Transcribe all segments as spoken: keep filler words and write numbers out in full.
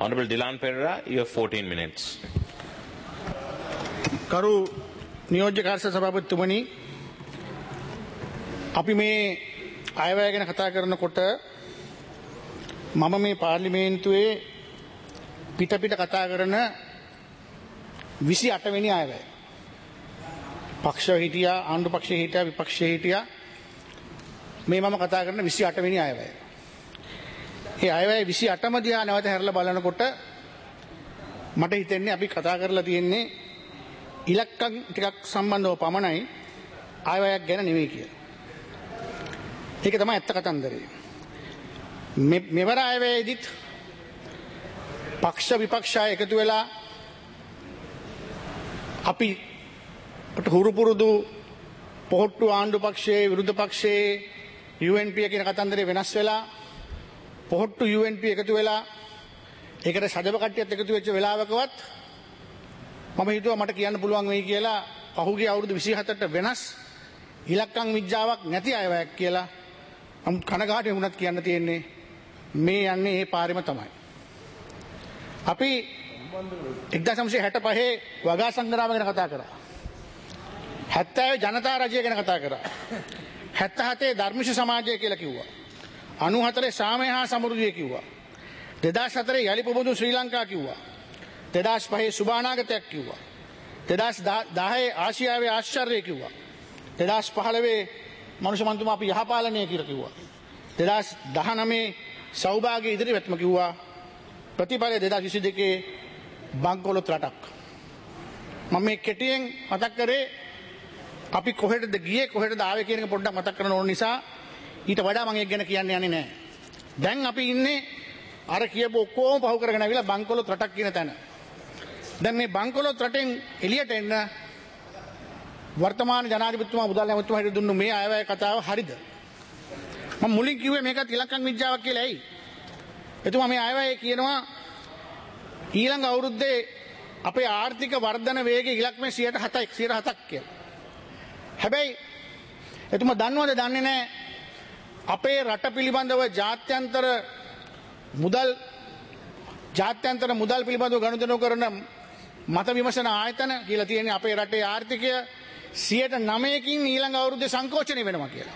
Honorable Dilan Pereira, you have fourteen minutes. කරු නියෝජ්‍ය කාර්ය සභාපතිතුමනි, අපි මේ අයවැය ගැන කතා කරනකොට මම මේ පාර්ලිමේන්තුවේ පිට පිට කතා කරන විසි අට වෙනි අයවැය. පක්ෂ හිටියා, ආණ්ඩු පක්ෂයේ හිටියා, විපක්ෂයේ හිටියා. මේ මම කතා කරන විසි අට වෙනි අයවැය. ඒ අයවැය විසි අටම දිහා නැවත හැරලා බලනකොට මට හිතෙන්නේ අපි කතා කරලා තියෙන්නේ ඉලක්කම් ටිකක් සම්බන්ධව පමණයි, අයවැයක් ගැන නෙවෙයි කියලා. ඒක තමයි ඇත්ත කතන්දරේ. මෙවර අයවැයේදීත් පක්ෂ විපක්ෂ එකතු වෙලා අපි හුරු පුරුදු පොහොට්ටු ආණ්ඩු පක්ෂයේ විරුද්ධ පක්ෂයේ යූ එන් පී කියන කතන්දරේ වෙනස් වෙලා පොහොට්ටු යූ එන් පී එකතු වෙලා ඒකට සජව කට්ටියත් එකතු වෙච්ච වෙලාවකවත් මම හිතුවා මට කියන්න පුළුවන් වෙයි කියලා පහුගිය අවුරුදු විසි හතරට වෙනස් ඉලක්කම් විද්‍යාවක් නැති අයවැයක් කියලා. නමුත් කනගාටුවෙන් වුණත් කියන්න තියෙන්නේ මේ යන්නේ ඒ පාරෙම තමයි. අපි එක්දාස් නවසිය හැටපහේ වගා සංග්‍රාම ගැන කතා කරා. හැත්තෑවේ ජනතා රජය ගැන කතා කරා. හැත්තෑහතේ ධර්මිෂ සමාජය කියලා කිව්වා. අනූහතරේ සාමය හා සමෘද්ධිය කිව්වා. දෙදාස් හතරේ යලි පොබොදු ශ්‍රී ලංකා කිව්වා. දෙදාස් පහේ සුභානාගතයක් කිව්වා. දෙදාස් දහයේ ආසියාවේ ආශ්චර්යය කිව්වා. දෙදාස් පහළොවේ මනුෂ්‍ය මන්තුමා අපි යහපාලනය කියලා කිව්වා. දෙදාස් දහනවයේ සෞභාග්‍ය ඉදිරිපැත්ම කිව්වා. ප්‍රතිඵලය දෙදාස් විසි දෙකේ බංකොලොත් රටක්. මම මේ කෙටියෙන් මතක් කරේ අපි කොහෙටද ගියේ කොහෙටද ආවේ කියන එක පොඩ්ඩක් මතක් කරන්න ඕන නිසා ඊට වඩා මම ඒක ගැන කියන්න යන්නේ නැහැ. දැන් අපි ඉන්නේ අර කියපු ඔක්කොම පහු කරගෙන ආවිලා බංකොලොත් රටක් කියන තැන. දැන් මේ බංකොලොත් රටෙන් එළියට එන්න වර්තමාන ජනාධිපතිතුමා මුදල් ඇමතුමා හිට දුන්නු මේ අයවැය කතාව හරිද? මම මුලින් කිව්වේ මේකත් ඉලක්කම් විද්‍යාවක් කියලා. ඇයි? එතුමා මේ අයවැය කියනවා ඊළඟ අවුරුද්දේ අපේ ආර්ථික වර්ධන වේගය ඉලක්කමේ සියයට හතයි සියයට හතක් කියලා. හැබැයි එතුමා දන්නවද දන්නේ නැහැ අපේ රට පිළිබඳව ජාත්‍යන්තර මුදල් ජාත්‍යන්තර මුදල් පිළිබඳව ගනුදෙනු කරන මත විමසන ආයතන කියලා තියෙන්නේ අපේ රටේ ආර්ථිකය සියයට නවයකින් ඊළඟ අවුරුද්දේ සංකෝචනය වෙනවා කියලා.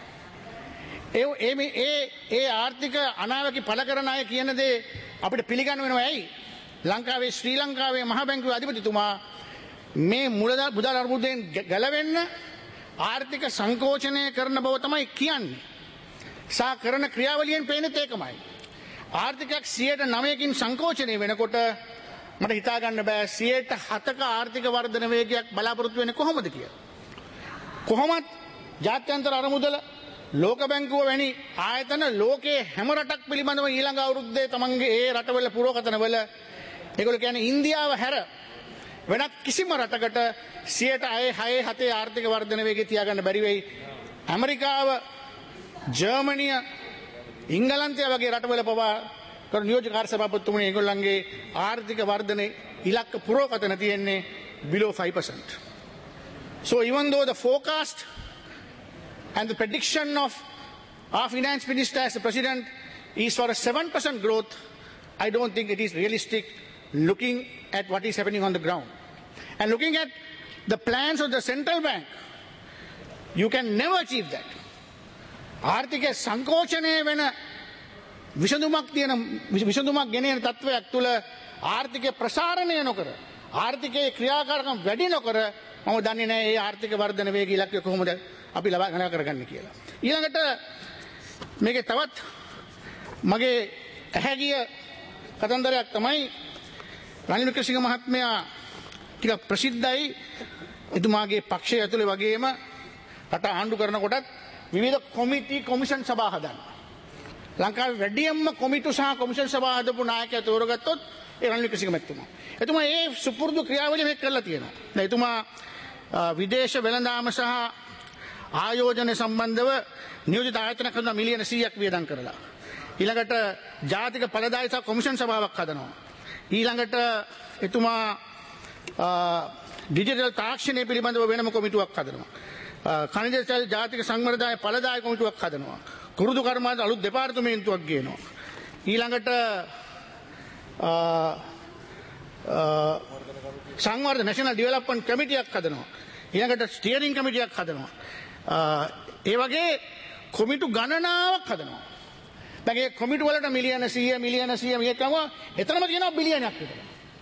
ඒ ඒ ඒ ඒ ආර්ථික අනාවකි පළ කරන අය කියන දේ අපිට පිළිගන්න වෙනවා. ඇයි? ලංකාවේ ශ්‍රී ලංකාවේ මහ බැංකුවේ අධිපතිතුමා මේ මුදල් මුදල් අර්බුදයෙන් ගැලවෙන්න ආර්ථික සංකෝචනය කරන බව තමයි කියන්නේ. සා කරන ක්‍රියාවලියෙන් පේන්නේ ඒකමයි. ආර්ථිකයක් සියයට නවයකින් සංකෝචනය වෙනකොට මට හිතා ගන්න බෑ සියයට හතක ආර්ථික වර්ධන වේගයක් බලාපොරොත්තු වෙන්නේ කොහොමද කියලා. කොහොමත් ජාත්‍යන්තර අරමුදල ලෝක බැංකුව වැනි ආයතන ලෝකයේ හැම රටක් පිළිබඳව ඊළඟ අවුරුද්දේ තමන්ගේ ඒ රටවල පුරෝකතනවල ඒගොල්ලෝ කියන්නේ ඉන්දියාව හැර වෙනත් කිසිම රටකට සියයට හය හතේ ආර්ථික වර්ධන වේගය තියාගන්න බැරි වෙයි. ඇමරිකාව, ජර්මනිය, ඉංගලන්තය වගේ රටවල පවා කරු නියෝජ්‍ය කාර්ය සභාපතිතුමනි ඒගොල්ලන්ගේ ආර්ථික වර්ධනයේ ඉලක්ක පුරෝකතන තියෙන්නේ below five percent. So even though the forecast and the prediction of our finance minister as the president is for a seven percent growth, I don't think it is realistic looking at what is happening on the ground. And looking at the plans of the central bank, you can never achieve that. ආර්ථික සංකෝචනය වෙන විසඳුමක් තියෙන විසඳුමක් ගෙනෙන තත්වයක් තුළ ආර්ථිකය ප්‍රසාරණය නොකර ආර්ථිකයේ ක්‍රියාකාරකම් වැඩි නොකර මම දන්නේ නැහැ මේ ආර්ථික වර්ධන වේගය ඉලක්කය කොහොමද අපි ලබා ගන්න කරගන්නේ කියලා. ඊළඟට මේකේ තවත් මගේ ඇහැගිය කතන්දරයක් තමයි රනිල් වික්‍රමසිංහ මහත්මයා ටිකක් ප්‍රසිද්ධයි. එතුමාගේ පක්ෂය ඇතුලේ වගේම රට ආණ්ඩු කරනකොටත් විවිධ කොමිටි කොමිෂන් සභා හදන්න. ලංකාවේ වැඩියම්ම කොමිටු සහ කොමිෂන් සභා හදපු නායකයා තෝරගත්තොත් ඒ රනිල් වික්‍රමසිංහ මහත්මයා. එතුමා ඒ සුපුරුදු ක්‍රියාවලිය මේක කරලා තියෙනවා. දැන් එතුමා විදේශ වෙළඳාම සහ ආයෝජන සම්බන්ධව නියෝජිත ආයතන කරන මිලියන සීයක් වියදම් කරලා. ඊළඟට ජාතික ඵලදායී කොමිෂන් සභාවක් හදනවා. ඊළඟට එතුමා ඩිජිටල් තාක්ෂණය පිළිබඳව වෙනම කොමිටුවක් හදනවා. खनिज तेल जातिक संवर्धन फलदायक කොමිටුවක් හදනවා. කුරුදු කර්මාන්ත අලුත් දෙපාර්තමේන්තුවක් ගේනවා. ඊළඟට සංවර්ධන නැෂනල් ඩෙවලොප්මන්ට් කමිටියක් හදනවා. ඊළඟට ස්ටියරින් කමිටියක් හදනවා. ඒ වගේ කොමිටු ගණනාවක් හදනවා. දැන් ඒ කොමිටු වලට මිලියන සීය මිලියන සීය මේකම එතනම කියනවා බිලියනයක් විතර.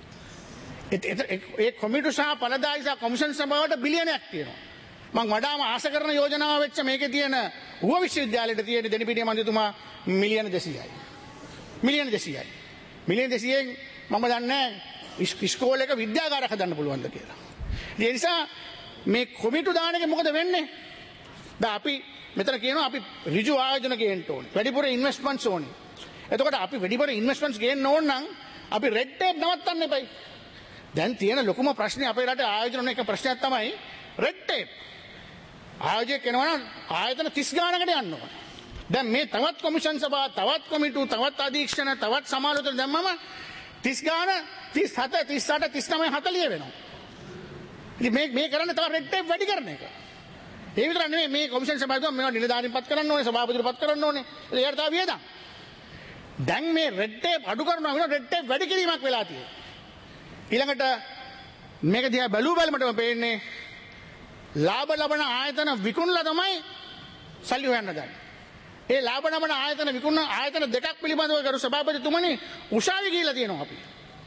ඒ කොමිටු සහ පළදායි සහ කොමිෂන් සභාවට බිලියනයක් තියෙනවා. මම වඩාම ආස කරන යෝජනාව වෙච්ච මේකේ තියෙන ඌව විශ්වවිද්‍යාලයට තියෙන දෙනිපිටිය මන්ත්‍රීතුමා මිලියන දෙසීයයි. මිලියන දෙසීයයි. මිලියන දෙසීයෙන් මම දන්නේ ඉස්කෝලේක විද්‍යාගාරයක් හදන්න පුළුවන්ද කියලා. ඒ නිසා මේ කොමිටු දාන එක මොකද වෙන්නේ? දැන් අපි මෙතන කියනවා අපි ඍජු ආයෝජන ගේන්න ඕනේ. වැඩිපුර ඉන්වෙස්ට්මන්ට්ස් ඕනේ. එතකොට අපි වැඩිපුර ඉන්වෙස්ට්මන්ට්ස් ගේන්න ඕන නම් අපි රෙඩ් ටේප් නවත්තන්න එපයි. දැන් තියෙන ලොකුම ප්‍රශ්නේ අපේ රටේ ආයෝජන එක ප්‍රශ්නයක් තමයි රෙඩ් ටේප්. ආයෝජක කෙනා නම් ආයතන තිස් ගානකට යන්න ඕනේ. දැන් මේ තවත් කොමිෂන් සභා, තවත් කොමිටු, තවත් අධීක්ෂණ, තවත් සමාලෝචන දැම්මම තිස් ගාන තිස් හත තිස් අට තිස් නවය හතලිය වෙනවා. ඉතින් මේ මේ කරන්නේ තව රෙඩ් ටේප් වැඩි කරන එක. ඒ විතර නෙමෙයි මේ කොමිෂන් සභාවතුමා මේවා නිලධාරීන්පත් කරන්න ඕනේ, සභාපතිතුමාපත් කරන්න ඕනේ. ඒකට තව වියදම්. දැන් මේ රෙඩ් ටේප් අඩු කරනවා වෙන රෙඩ් ටේප් වැඩි කිරීමක් වෙලා තියෙනවා. ඊළඟට මේක දිහා බැලුව බැලමටම පේන්නේ ලාභ ලබන ආයතන විකුණලා තමයි සල්ලි හොයන්න ගන්නේ. ඒ ලාභ ලබන ආයතන විකුණන ආයතන දෙකක් පිළිබඳව කරු සභාපතිතුමනි උසාවි ගිහිලා තියෙනවා අපි.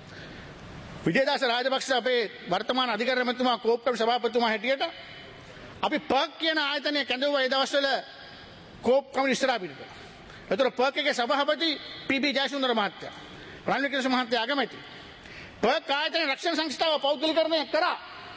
විජේදාස රාජපක්ෂ අපේ වර්තමාන අධිකරණ මන්ත්‍රීතුමා කෝප්කම් සභාපතිතුමා හැටියට අපි පර්ක් කියන ආයතනය කැඳවුවා ඒ දවස්වල කෝප්කම් ඉස්සරහා පිටට. ඒතර පර්ක් එකේ සභාපති පී.බී. ජයසුන්දර මහත්තයා, රනිල් වික්‍රමසිංහ මහත්තයා අගමැති. පර්ක් ආයතන රක්ෂණ සංස්ථාව පෞද්ගලීකරණය කරා.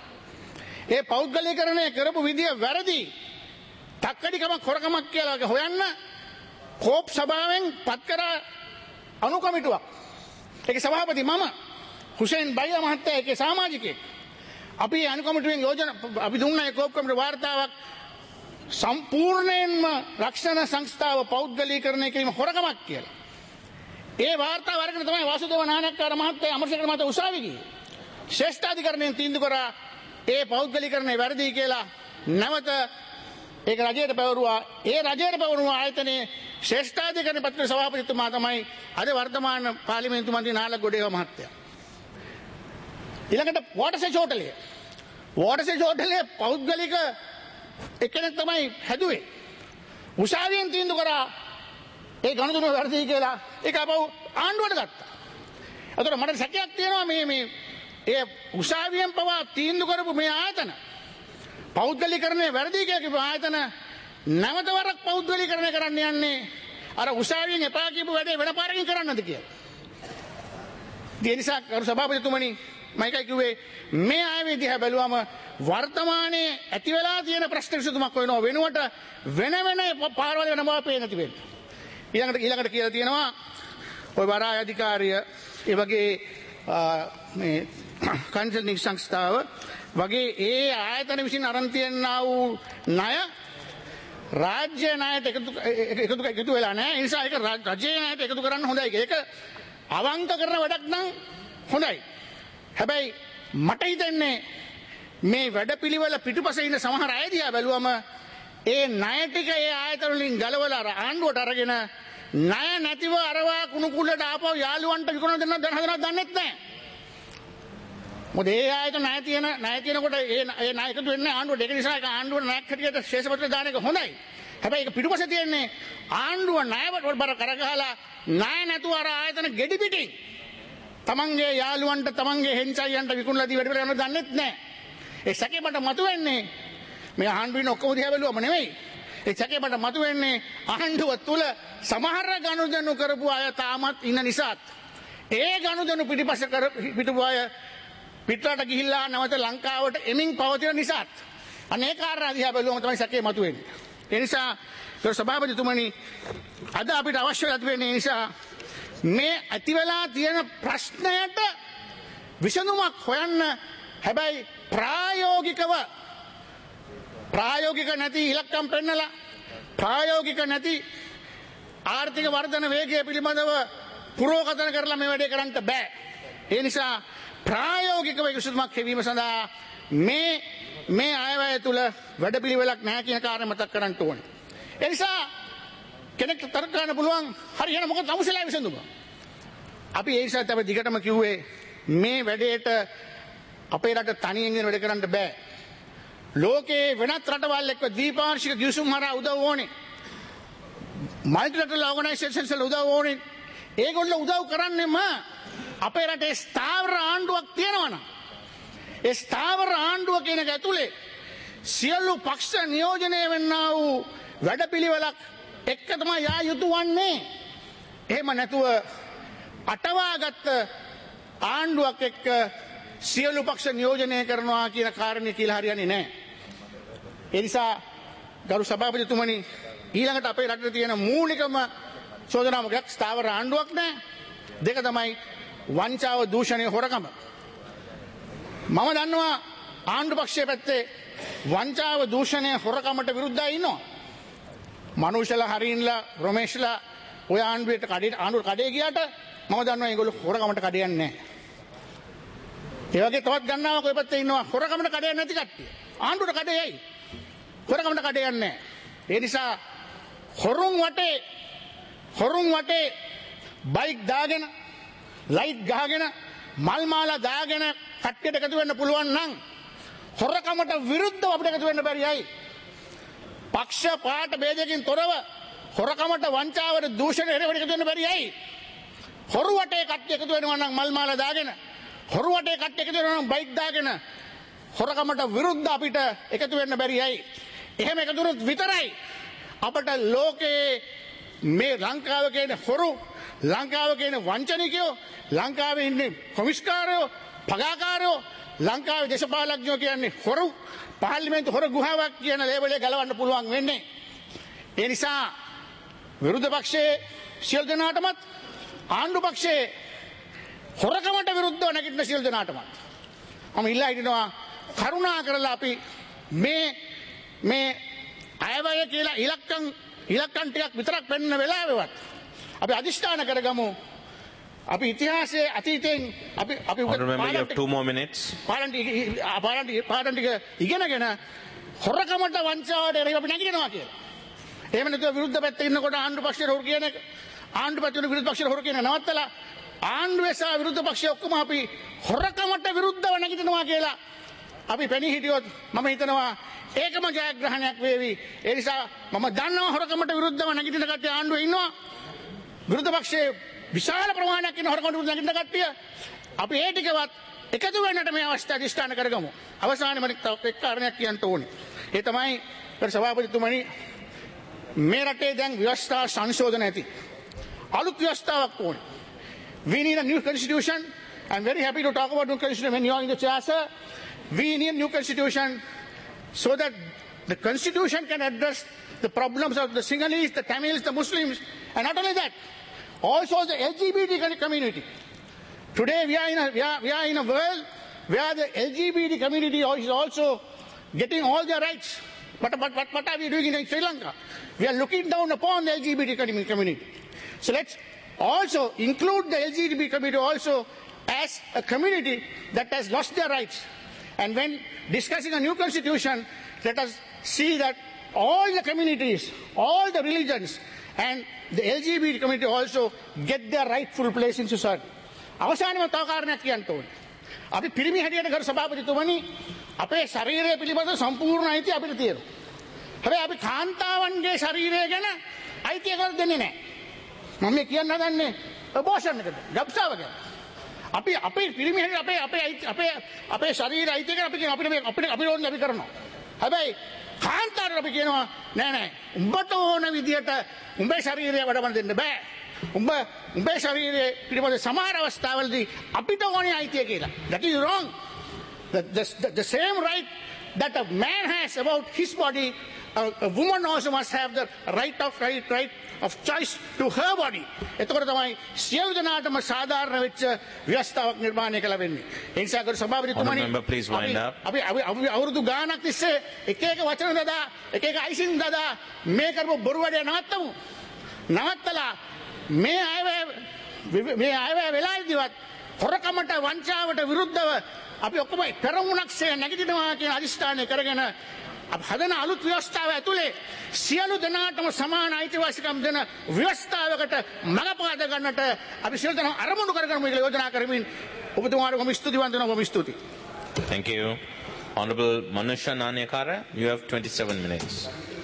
ඒ පෞද්ගලීකරණය කරපු විදිය වැරදි. තක්කඩිකමක් හොරකමක් කියලා හොයන්න කෝප් සභාවෙන් පත් කරා අනු කමිටුවක්. ඒකේ සභාපති මම හුසේන් බයියා මහත්තයා ඒකේ සමාජිකයෙක්. අපි අනු කමිටුවෙන් යෝජනා අපි දුන්නා ඒ කෝප් කමිටුවේ වාර්තාවක් සම්පූර්ණයෙන්ම රක්ෂණ සංස්ථාව පෞද්ගලීකරණය කිරීම හොරකමක් කියලා. ඒ වාර්තාව අරගෙන තමයි වාසුදේව නායකකාර මහත්තයා අමරසේකර මහත්තයා උසාවි ගියේ. ශ්‍රේෂ්ඨාධිකරණයෙන් තීන්දුව කරා ඒ පෞද්ගලීකරණය වැරදි කියලා නැවත ඒක රජයට පැවරුවා. ඒ රජයට පැවරුණු ආයතනයේ ශ්‍රේෂ්ඨාධිකරණ පත්‍ර සභාපතිතුමා තමයි අද වර්තමාන පාර්ලිමේන්තු මන්ත්‍රී නාලක ගොඩේව මහත්තයා. ඊළඟට වෝටර්සේජ් හෝටලය. වෝටර්සේජ් හෝටලය පෞද්ගලික එක්කෙනෙක් තමයි හැදුවේ. උසාවියෙන් තීන්දුව කරා ඒ ගණතුන වැරදි කියලා ඒක අපව ආණ්ඩුවට ගත්තා. ඒතර මට සැකයක් තියෙනවා මේ මේ ඒ උසාවියෙන් පවා තීන්දුව කරපු මේ ආයතන පෞද්ගලීකරණය වැරදි කියලා කිව්ව ආයතන නැවත වරක් පෞද්ගලීකරණය කරන්න යන්නේ අර උසාවියෙන් එපා කියපු වැඩේ වෙන පාරකින් කරන්නද කියලා. ඒ නිසා කරු සභාපතිතුමනි මම එකයි කිව්වේ මේ ආයතනය දිහා බැලුවම වර්තමානයේ ඇති වෙලා තියෙන ප්‍රශ්න විසඳුමක් වෙනවා වෙනුවට වෙන වෙන පාරවල වෙන බව පේන්නේ නැති වෙන්නේ. ඊළඟට ඊළඟට කියලා තියෙනවා ඔය වරාය අධිකාරිය ඒ වගේ මේ කන්සල්ටිං සංස්ථාව වගේ ඒ ආයතන විසින් අරන් තියනා වූ ණය රාජ්‍ය ණයට එකතු එකතු එකතු වෙලා නැහැ. ඒ නිසා ඒක රජයේ ණයට එකතු කරන්න හොඳයි. ඒක අවංක කරන වැඩක් නම් හොඳයි. හැබැයි මට හිතෙන්නේ මේ වැඩපිළිවෙල පිටුපසේ ඉන්න සමහර අය දිහා බැලුවම ඒ ණය ටික ඒ ආයතන වලින් ගලවලා ආණ්ඩුවට අරගෙන ණය නැතිව අරවා කුණු කුල්ලට ආපහු යාළුවන්ට විකුණන දෙන්න දැන් හදනවද දන්නෙත් නැහැ. මොකද ඒ ආයතන ණය තියෙන ණය තියෙනකොට ඒ ඒ ණය එකතු වෙන්නේ ආණ්ඩුවට. ඒක නිසා ඒක ආණ්ඩුවට ණයක් හැටියට ශේෂපත්‍ර දාන එක හොඳයි. හැබැයි ඒක පිටුපස්සේ තියෙන්නේ ආණ්ඩුව ණයවට බර කරගහලා ණය නැතුව අර ආයතන ගෙඩි පිටින් තමන්ගේ යාළුවන්ට තමන්ගේ හෙන්චයියන්ට විකුණලා දී වැඩ කරන්න දන්නෙත් නැහැ. ඒ සැකේ මට මතුවෙන්නේ මේ ආණ්ඩුවේ ඔක්කොම දිහා බැලුවම නෙවෙයි. ඒ සැකේ මට මතුවෙන්නේ ආණ්ඩුව තුල සමහර ගනුදෙනු කරපු අය තාමත් ඉන්න නිසාත් ඒ ගනුදෙනු පිටිපස්ස කර පිටුපු අය පිටරට ගිහිල්ලා නැවත ලංකාවට එමින් පවතින නිසාත් අනේ කාරණා දිහා බැලුවම තමයි සැකේ මතුවෙන්නේ. ඒ නිසා ගරු සභාපතිතුමනි අද අපිට අවශ්‍ය වෙන්නේ නිසා මේ ඇති වෙලා තියෙන ප්‍රශ්නයට විසඳුමක් හොයන්න. හැබැයි ප්‍රායෝගිකව ප්‍රායෝගික නැති ඉලක්කම් පෙන්නලා ප්‍රායෝගික නැති ආර්ථික වර්ධන වේගය පිළිබඳව පුරෝකථන කරලා මේ වැඩේ කරන්න බෑ. ඒ නිසා ප්‍රායෝගිකව විසඳුමක් ලැබීම සඳහා මේ මේ අයවැය තුල වැඩපිළිවෙලක් නැහැ කියන කාරණය මතක් කරන්න ඕනේ. ඒ නිසා කෙනෙක් තර්ක කරන්න පුළුවන් හරි එහෙනම් මොකද තමුසෙලා විසඳුම? අපි ඒ නිසා තමයි දිගටම කිව්වේ මේ වැඩේට අපේ රට තනියෙන් වැඩ කරන්න බෑ. ලෝකයේ වෙනත් රටවල් එක්ක ද්විපාර්ශ්වික ගිවිසුම් හරහා උදව් ඕනේ. මල්ටිලටරල් ඕගනයිසේෂන්ස් වල උදව් ඕනේ. ඒගොල්ලෝ උදව් කරන්නේම අපේ රටේ ස්ථාවර ආණ්ඩුවක් තියෙනවනම් ඒ ස්ථාවර ආණ්ඩුව කියන එක ඇතුලේ සියලු පක්ෂ නියෝජනය වෙන්නා වූ වැඩපිළිවෙලක් එක්ක තමයි යා යුතු වන්නේ. එහෙම නැතුව අටවාගත්ත ආණ්ඩුවක් එක්ක සියලු පක්ෂ නියෝජනය කරනවා කියන කාරණේ කියලා හරියන්නේ නැහැ. ඒ නිසා ගරු සභාපතිතුමනි ඊළඟට අපේ රටේ තියෙන මූලිකම චෝදනාව මොකක්ද? ස්ථාවර ආණ්ඩුවක් නැහැ. දෙක තමයි වංචාව, දූෂණය, හොරකම. මම දන්නවා ආණ්ඩු පක්ෂයේ පැත්තේ වංචාව, දූෂණය, හොරකමට විරුද්ධයි ඉන්නවා. මනුෂ්‍යලා, හරින්ලා, රොමේෂ්ලා ඔය ආණ්ඩුවට කඩේ ආණ්ඩුවට කඩේ ගියාට මම දන්නවා ඒගොල්ලෝ හොරකමට කඩේ යන්නේ නැහැ. ඒ වගේ තවත් ගන්නාවක් ඔය පැත්තේ ඉන්නවා හොරකමට කඩේ නැති කට්ටිය. ආණ්ඩුවට කඩේ යයි. හොරකමට කඩේ යන්නේ නැහැ. ඒ නිසා හොරුන් වටේ හොරුන් වටේ බයික් දාගෙන ලයිට් ගහගෙන මල් මාලා දාගෙන කට්ටියට එකතු වෙන්න පුළුවන් නම් හොරකමට විරුද්ධව අපිට එකතු වෙන්න බැරියයි. පක්ෂ පාට ભેදකින් තොරව හොරකමට, වංචාවට, දූෂණයට එකතු වෙන්න බැරියයි. හොරු වටේ කට්ටිය එකතු වෙනවා නම් මල් මාලා දාගෙන, හොරු වටේ කට්ටිය එකතු වෙනවා නම් බයික් දාගෙන හොරකමට විරුද්ධ අපිට එකතු වෙන්න බැරියයි. එහෙම එකතු වුණොත් විතරයි අපට ලෝකයේ මේ ලංකාව කියන හොරු, ලංකාව කියන වංචනිකයෝ, ලංකාවේ ඉන්නේ කොමිස්කාරයෝ, පගාකාරයෝ, ලංකාවේ දේශපාලඥයෝ කියන්නේ හොරු, පාර්ලිමේන්තු හොර ගුහාවක් කියන ලේබලේ ගලවන්න පුළුවන් වෙන්නේ. ඒ නිසා විරුද්ධ පක්ෂයේ සියලු දෙනාටමත්, ආණ්ඩු පක්ෂයේ හොරකමට විරුද්ධව නැගිටින සියලු දෙනාටමත් මම ඉල්ලා හිටිනවා කරුණා කරලා අපි මේ මේ අයවැය කියලා ඉලක්කම් ඉලක්කම් ටිකක් විතරක් පෙන්වන වෙලාවෙවත් අපි අදිෂ්ඨාන කරගමු. අපි ඉතිහාසයේ අතීතයෙන් අපි අපි remember you have two more minutes. පාඩම් පාඩම් පාඩම් ටික ඉගෙනගෙන හොරකමට, වංචාවට එරෙහිව අපි නැගිටිනවා කියලා. එහෙම නැතුව විරුද්ධ පැත්තේ ඉන්නකොට ආණ්ඩු පක්ෂයට හොරු කියන එක, ආණ්ඩු පැත්තේ විරුද්ධ පක්ෂයට හොරු කියන නවත්තලා ආණ්ඩුවේ සහ විරුද්ධ පක්ෂය ඔක්කොම අපි හොරකමට විරුද්ධව නැගිටිනවා කියලා අපි පෙනී හිටියොත් මම හිතනවා ඒකම ජයග්‍රහණයක් වේවි. ඒ නිසා මම දන්නවා හොරකමට විරුද්ධව නැගිටින කට්ටිය ආණ්ඩුවේ ඉන්නවා. විරුද්ධ පක්ෂයේ විශාල ප්‍රමාණයක් ඉන්න හොරකමට විරුද්ධව නැගිටින කට්ටිය. අපි ඒ ටිකවත් එකතු වෙන්නට මේ අවස්ථාව අධිෂ්ඨාන කරගමු. අවසානයේ මම තව එක් කාරණයක් කියන්න ඕනේ. ඒ තමයි සභාපතිතුමනි මේ රටේ දැන් ව්‍යවස්ථා සංශෝධන ඇති. අලුත් ව්‍යවස්ථාවක් ඕනේ. We need a new constitution. I'm very happy to talk about new constitution when you are in the chair, sir. We need a new constitution so that the constitution can address the problems of the Sinhalese, the Tamils, the Muslims, and not only that, also the L G B T community. Today we are in a, we are, we are in a world where the L G B T community is also getting all their rights. But, but, but what are we doing in Sri Lanka? We are looking down upon the L G B T community. So let's also include the L G B T community also as a community that has lost their rights. And when discussing a new constitution, let us see that all the communities, all the religions, and the L G B T community also get their rightful place in society. අවසානම තව කාරණයක් කියන්න ඕනේ. අපි පිරිමි හැටියට ගරු සභාපතිතුමනි අපේ ශරීරය පිළිබඳ සම්පූර්ණ අයිතිය අපිට තියෙනවා. හැබැයි අපි කාන්තාවන්ගේ ශරීරය ගැන අයිතිය කර දෙන්නේ නැහැ. මම මේ කියන්න හදන්නේ අබෝෂන් එකට, ගබ්සාව ගැන. අපි අපේ පිරිමි හැටියට අපේ අපේ අපේ අපේ ශරීර අයිතිය ගැන අපි කියන අපිට මේ අපිට අපිට ඕනේ අපි කරනවා. හැබැයි කාන්තාවට අපි කියනවා නෑ නෑ උඹට ඕන විදියට උඹේ ශරීරය වැඩවන්න දෙන්න බෑ. උඹ උඹේ ශරීරයේ පිළිබඳ සමහර අවස්ථාවලදී අපිට ඕනේ අයිතිය කියලා. That is wrong. The, the, the, the same right that a man has about his body, a, a woman also must have the right of right, right of choice to her body. එතකොට තමයි සියලු දෙනාටම සාධාරණ වෙච්ච ව්‍යවස්ථාවක් නිර්මාණය කළ වෙන්නේ. ඒ නිසා ගරු සභාපතිතුමනි අපි අපි අවුරුදු ගාණක් තිස්සේ එක එක වචන දදා එක එක අයිසින් දදා මේ කරපු බොරු වැඩේ නවත්තමු. නවත්තලා මේ අයවැය මේ අයවැය වෙලාවේදීවත් හොරකමට, වංචාවට විරුද්ධව අපි ඔක්කොම පෙරමුණක්සේ නැගිටිනවා කියන අදිෂ්ඨානය කරගෙන අප හදන අලුත් ව්‍යවස්ථාව ඇතුලේ සියලු දෙනාටම සමාන අයිතිවාසිකම් දෙන ව්‍යවස්ථාවකට මඟ පාද ගන්නට අපි සියලු දෙනා අරමුණු කරගමු කියලා යෝජනා කරමින් ඔබතුමාට කොහොම ස්තුතිවන්ත වෙනවා කොහොම ස්තුතියි. Thank you. Honorable Manusha Nanyakara, you have twenty-seven minutes.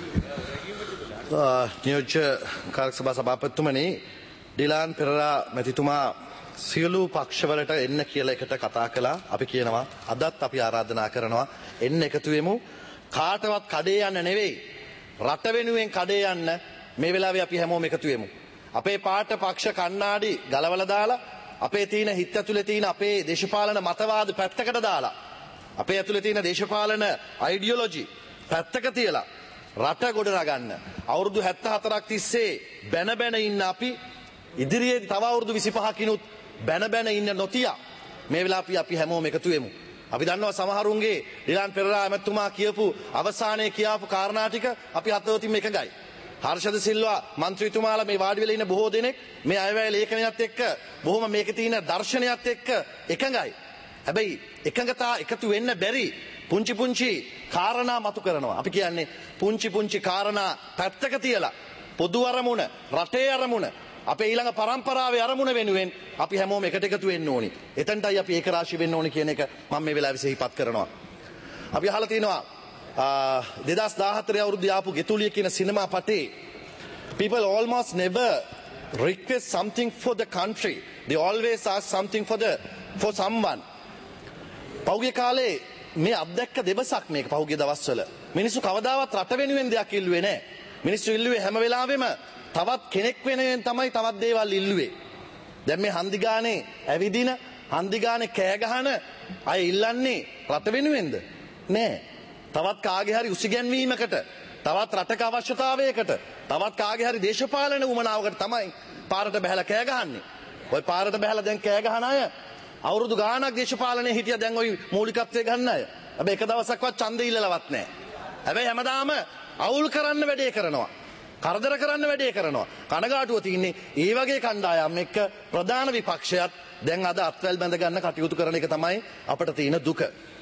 නියෝජ්‍ය කාර්ය සභා සභාපතිතුමනි, ඩිලාන් පෙරේරා මැතිතුමා සියලු පක්ෂවලට එන්න කියලා එකට කතා කළා. අපි කියනවා අදත් අපි ආරාධනා කරනවා එන්න එකතු වෙමු. කාටවත් කඩේ යන්න නෙවෙයි, රට වෙනුවෙන් කඩේ යන්න මේ වෙලාවේ අපි හැමෝම එකතු වෙමු. අපේ පාට පක්ෂ කණ්ණාඩි ගලවලා දාලා අපේ තියෙන හිත ඇතුලේ තියෙන අපේ දේශපාලන මතවාද පැත්තකට දාලා අපේ ඇතුලේ තියෙන දේශපාලන අයිඩියොලොජි පැත්තක තියලා රට ගොඩනගන්න අවුරුදු හැත්තෑ හතරක් තිස්සේ බැන බැන ඉන්න අපි ඉදිරියේදී තව අවුරුදු විසිපහකිනුත් බැන බැන ඉන්න නොතිය මේ වෙලාවේ අපි හැමෝම එකතු වෙමු. අපි දන්නවා සමහරුන්ගේ ඩිලාන් පෙරේරා ඇමතුමා කියපු අවසානයේ කියාපු කාරණා ටික අපි අතවතින් එකගයි. හර්ෂද සිල්වා මන්ත්‍රීතුමාලා මේ වාඩි වෙලා ඉන්න බොහෝ දෙනෙක් මේ අයවැය ලේඛනයත් එක්ක බොහොම මේකේ තියෙන දර්ශනයත් එක්ක එකඟයි. හැබැයි එකඟතා එකතු වෙන්න බැරි පුංචි පුංචි කාරණා මතු කරනවා. අපි කියන්නේ පුංචි පුංචි කාරණා පැත්තක තියලා පොදු අරමුණ, රටේ අරමුණ, අපේ ඊළඟ පරම්පරාවේ අරමුණ වෙනුවෙන් අපි හැමෝම එකට එකතු වෙන්න ඕනි. එතනටයි අපි ඒක රාශී වෙන්න ඕනි කියන එක මම මේ වෙලාවේ සිහිපත් කරනවා. අපි අහලා තිනවා දෙදහස් දාහතරේ අවුරුද්දේ ආපු ගෙතුලිය කියන සිනමා පටේ people almost never request something for the country. They always ask something for the for someone. පෞගේ කාලේ මේ අත්දැක්ක දෙබසක් මේක පෞගේ දවස්වල. මිනිස්සු කවදාවත් රට වෙනුවෙන් දෙයක් ඉල්ලුවේ නැහැ. මිනිස්සු ඉල්ලුවේ හැම වෙලාවෙම තවත් කෙනෙක් වෙනුවෙන් තමයි තවත් දේවල් ඉල්ලුවේ. දැන් මේ හන්දිගානේ ඇවිදින, හන්දිගානේ කෑ ගහන අය ඉල්ලන්නේ රට වෙනුවෙන්ද? නෑ. තවත් කාගේ හරි උසිගැන්වීමකට, තවත් රටක අවශ්‍යතාවයකට, තවත් කාගේ හරි දේශපාලන උමනාවකට තමයි පාරට බහැලා කෑ ගහන්නේ. ඔය පාරට බහැලා දැන් කෑ ගහන අය අවුරුදු ගාණක් දේශපාලනයේ හිටියා දැන් ওই මූලිකත්වයේ ගන්න අය. හැබැයි එක දවසක්වත් ඡන්දෙ ඉල්ලලවත් නැහැ. හැබැයි හැමදාම අවුල් කරන්න වැඩේ කරනවා. කරදර කරන්න වැඩේ කරනවා. කනගාටුව තියෙන්නේ ඒ වගේ කණ්ඩායම් එක්ක ප්‍රධාන විපක්ෂයත් දැන් අද අත්වැල් බැඳ ගන්න කටයුතු කරන එක තමයි අපිට තියෙන දුක.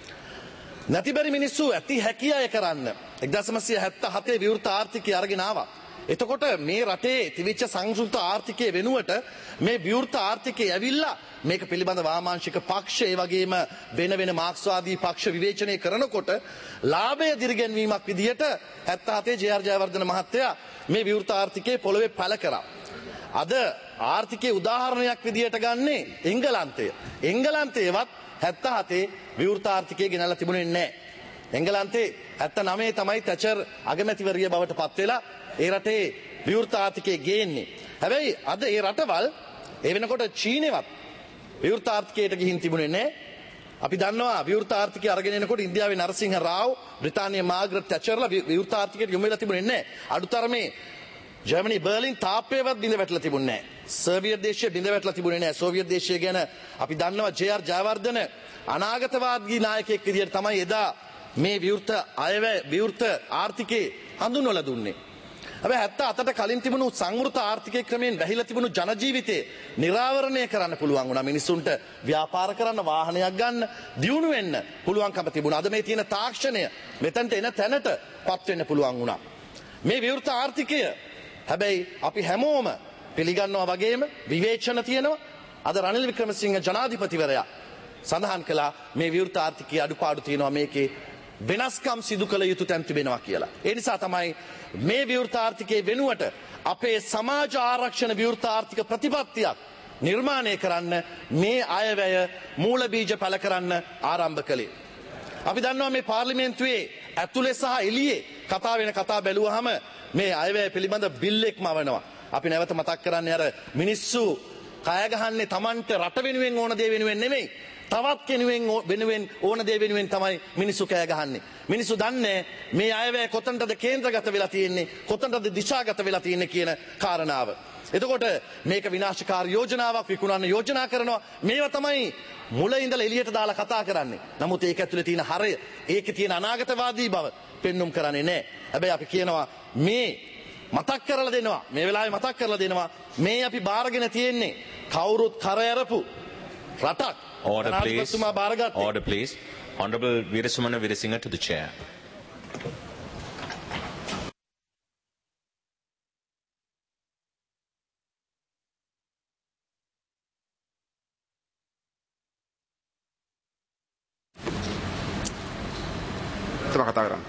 නැතිබරි මිනිස්සු ඇති හැකිය අය කරන්න එක්දාස් නවසිය හැත්තෑ හතේ විවෘත ආර්ථිකය අරගෙන ආවා. එතකොට මේ රටේ තිබිච්ච සංසුප්ත ආර්ථිකය වෙනුවට මේ විවෘත ආර්ථිකය ඇවිල්ලා මේක පිළිබඳ වාමාංශික පක්ෂ ඒ වගේම වෙන වෙන මාක්ස්වාදී පක්ෂ විවේචනය කරනකොට ලාභය දිරිගැන්වීමක් විදියට හැත්තෑ හතේ ජේ ආර් ජයවර්ධන මහත්තයා මේ විවෘත ආර්ථිකයේ පොළවේ පැල කරා. අද ආර්ථිකයේ උදාහරණයක් විදියට ගන්නේ එංගලන්තය. එංගලන්තයේවත් හැත්තෑ හතේ විවෘත ආර්ථිකය ගෙනල්ලා තිබුණේ නැහැ. එංගලන්තේ හැත්තෑ නවයේ තමයි තැචර් අගමැතිවරිය බවට පත් වෙලා ඒ රටේ විවෘත ආර්ථිකය ගේන්නේ. හැබැයි අද ඒ රටවල් ඒ වෙනකොට චීනෙවත් විවෘත ආර්ථිකයට ගිහින් තිබුණේ නැහැ. අපි දන්නවා විවෘත ආර්ථිකය අරගෙන එනකොට ඉන්දියාවේ නරසිංහ රාව්, බ්‍රිතාන්‍යයේ මාග්‍රට් තැචර්ලා විවෘත ආර්ථිකයට යොමු වෙලා තිබුණේ නැහැ. අඩුතරමේ ජර්මනි බර්ලින් තාප්පයවත් බිඳ වැටලා තිබුණේ නැහැ. සර්බියා දේශය බිඳ වැටලා තිබුණේ නැහැ. සෝවියට් දේශය ගැන අපි දන්නවා ජේ ආර් ජයවර්ධන අනාගතවාදී නායකයෙක් විදියට තමයි එදා මේ විවෘත අයවැය විවෘත ආර්ථිකේ හඳුන්වලා දුන්නේ. හැබැයි හැත්තෑ හතට කලින් තිබුණු සංවෘත ආර්ථිකයේ ක්‍රමයෙන් වැහිලා තිබුණු ජන ජීවිතේ නිරාවරණය කරන්න පුළුවන් වුණා. මිනිසුන්ට ව්‍යාපාර කරන්න, වාහනයක් ගන්න, දියුණු වෙන්න පුළුවන්කම තිබුණා. අද මේ තියෙන තාක්ෂණය මෙතනට එන තැනට පත් වෙන්න පුළුවන් වුණා. මේ විවෘත ආර්ථිකය හැබැයි අපි හැමෝම පිළිගන්නවා වගේම විවේචන තියෙනවා. අද රනිල් වික්‍රමසිංහ ජනාධිපතිවරයා සඳහන් කළා මේ විවෘත ආර්ථිකයේ අඩුපාඩු තියෙනවා, මේකේ වෙනස්කම් සිදු කළ යුතු තැන් තිබෙනවා කියලා. ඒ නිසා තමයි මේ විවෘත ආර්ථිකයේ වෙනුවට අපේ සමාජ ආරක්ෂණ විවෘත ආර්ථික ප්‍රතිපත්තියක් නිර්මාණය කරන්න මේ අයවැය මූල බීජ පළ කරන්න ආරම්භ කළේ. අපි දන්නවා මේ පාර්ලිමේන්තුවේ ඇතුලේ සහ එළියේ කතා වෙන කතා බැලුවහම මේ අයවැය පිළිබඳ බිල් එක් මවනවා. අපි නැවත මතක් කරන්නේ අර මිනිස්සු කය ගහන්නේ Tamanට රට වෙනුවෙන් ඕන දේ වෙනුවෙන් නෙමෙයි. තවත් කෙනෙකුෙන් වෙනුවෙන් ඕන දේ වෙනුවෙන් තමයි මිනිස්සු කෑ ගහන්නේ. මිනිස්සු දන්නේ මේ අයවැය කොතනටද කේන්ද්‍රගත වෙලා තියෙන්නේ, කොතනටද දිශාගත වෙලා තියෙන්නේ කියන කාරණාව. එතකොට මේක විනාශකාරී යෝජනාවක් විකුණන්න යෝජනා කරනවා. මේවා තමයි මුල ඉඳලා එළියට දාලා කතා කරන්නේ. නමුත් ඒක ඇතුලේ තියෙන හරය, ඒකේ තියෙන අනාගතවාදී බව පෙන්눔 කරන්නේ නැහැ. හැබැයි අපි කියනවා මේ මතක් කරලා දෙනවා, මේ වෙලාවේ මතක් කරලා දෙනවා මේ අපි බාරගෙන තියෙන්නේ කවුරුත් කර ඇරපු රටක්. Order please. Order please. Honorable Veerasumana Veerasinga to the chair. මහත්තයා කතා කරන්නේ.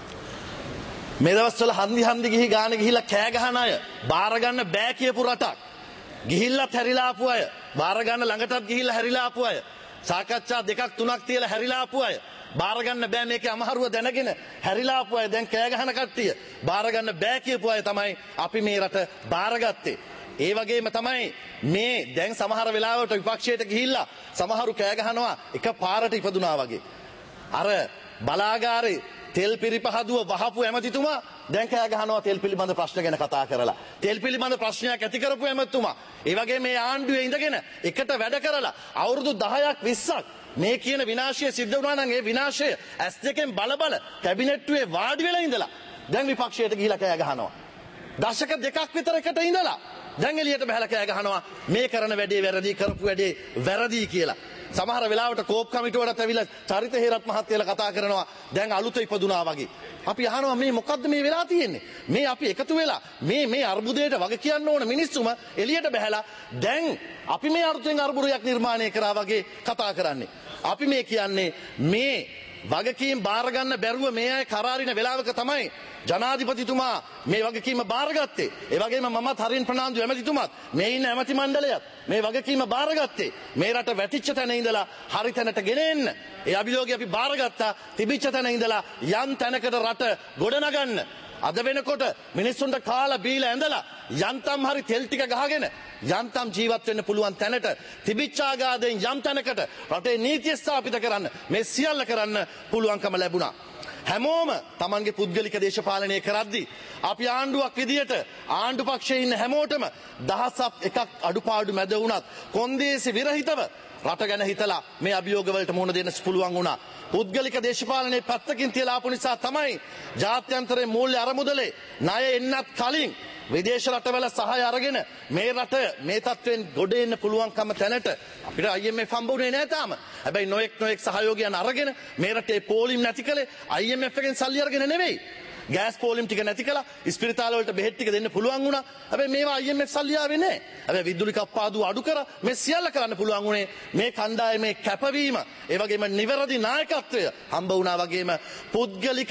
මේ දවස්වල හන්දි හන්දි ගිහි ගාන ගිහිල්ලා කෑ ගහන අය බාර ගන්න බෑ කියපු රටක්. ගිහිල්ලත් හැරිලා ආපු අය බාර ගන්න ළඟටත් ගිහිල්ලා හැරිලා ආපු අය සාකච්ඡා දෙකක් තුනක් තියලා හැරිලා ආපු අය බාර ගන්න බෑ මේකේ අමහරුව දැනගෙන හැරිලා ආපු අය දැන් කෑ ගහන කට්ටිය බාර ගන්න බෑ කියපු අය තමයි අපි මේ රට බාරගත්තේ. ඒ වගේම තමයි මේ දැන් සමහර වෙලාවට විපක්ෂයට ගිහිල්ලා සමහරු කෑ ගහනවා එක පාරට ඉපදුනා වගේ. අර බලාගාරේ තෙල් පිරිපහදුව වහපු ඇමතිතුමා දැන් කෑ ගහනවා තෙල් පිළිබඳ ප්‍රශ්න ගැන කතා කරලා. තෙල් පිළිබඳ ප්‍රශ්නයක් ඇති කරපු ඇමතිතුමා ඒ වගේ මේ ආණ්ඩුවේ ඉඳගෙන එකට වැඩ කරලා අවුරුදු දහයක් විස්සක් මේ කියන විනාශය සිද්ධ වුණා නම් ඒ විනාශය ඇස් දෙකෙන් බල බල කැබිනට්ටුවේ වාඩි වෙලා ඉඳලා දැන් විපක්ෂයට ගිහිලා කෑ ගහනවා. දශක දෙකක් විතර එකට ඉඳලා දැන් එළියට බහලා කෑ ගහනවා මේ කරන වැඩේ වැරදි කරපු වැඩේ වැරදි කියලා. සමහර වෙලාවට කෝප් කමිටුවටත් ඇවිල්ලා චරිත හේරත් මහත්තයලා කතා කරනවා දැන් අලුත ඉපදුනා වගේ. අපි අහනවා මේ මොකද්ද මේ වෙලා තියෙන්නේ? මේ අපි එකතු වෙලා මේ මේ අර්බුදයට වග කියන්න ඕන මිනිස්සුම එළියට බහලා දැන් අපි මේ අර්ථයෙන් අර්බුදයක් නිර්මාණය කරා වගේ කතා කරන්නේ. අපි මේ කියන්නේ මේ වගකීම් බාර ගන්න බැරුව මේ අය කරාරින වෙලාවක තමයි ජනාධිපතිතුමා මේ වගකීම බාරගත්තේ. ඒ වගේම මමත් හරින් ප්‍රනාන්දු ඇමතිතුමත් මේ ඉන්න ඇමති මණ්ඩලයත් මේ වගකීම බාරගත්තේ. මේ රට වැටිච්ච තැන ඉඳලා හරි තැනට ගෙන එන්න. ඒ අභියෝගය අපි බාරගත්තා. තිබිච්ච තැන ඉඳලා යම් තැනකට රට ගොඩනගන්න. අද වෙනකොට මිනිස්සුන්ට කාලා බීලා ඇඳලා යන්තම් හරි තෙල් ටික ගහගෙන යන්තම් ජීවත් වෙන්න පුළුවන් තැනට තිබිච්ච ආගාදයෙන් යම් තැනකට රටේ නීතිය ස්ථාපිත කරන්න මේ සියල්ල කරන්න පුළුවන්කම ලැබුණා. හැමෝම තමන්ගේ පුද්ගලික දේශපාලනය කරද්දී අපි ආණ්ඩුවක් විදියට ආණ්ඩු පක්ෂයේ ඉන්න හැමෝටම දහසක් එකක් අඩුපාඩු මැද වුණත් කොන්දේසි විරහිතව රට ගැන හිතලා මේ අභියෝගවලට මුහුණ දෙන්න පුළුවන් වුණා. පුද්ගලික දේශපාලනයේ පැත්තකින් තියලා ආපු නිසා තමයි ජාත්‍යන්තරයේ මූල්‍ය අරමුදලේ ණය එන්නත් කලින් විදේශ රටවල සහාය අරගෙන මේ රට මේ තත්ත්වෙන් ගොඩ එන්න පුළුවන්කම තැනට අපිට I M F හම්බුනේ නෑ තාම. හැබැයි නොඑක් නොඑක් සහයෝගයන් අරගෙන මේ රටේ පෝලිම් නැති කලේ I M F එකෙන් සල්ලි අරගෙන නෙවෙයි. ගෑස් පෝලිම් ටික නැති කළා ඉස්පිරිතාල වලට බෙහෙත් ටික දෙන්න පුළුවන් වුණා. හැබැයි මේවා I M F සල්ලි ආවේ නෑ. හැබැයි විදුලි කප්පාදු අඩු කර මේ සියල්ල කරන්න පුළුවන් වුණේ මේ කණ්ඩායමේ කැපවීම ඒ වගේම නිවැරදි නායකත්වය හම්බ වුණා වගේම පුද්ගලික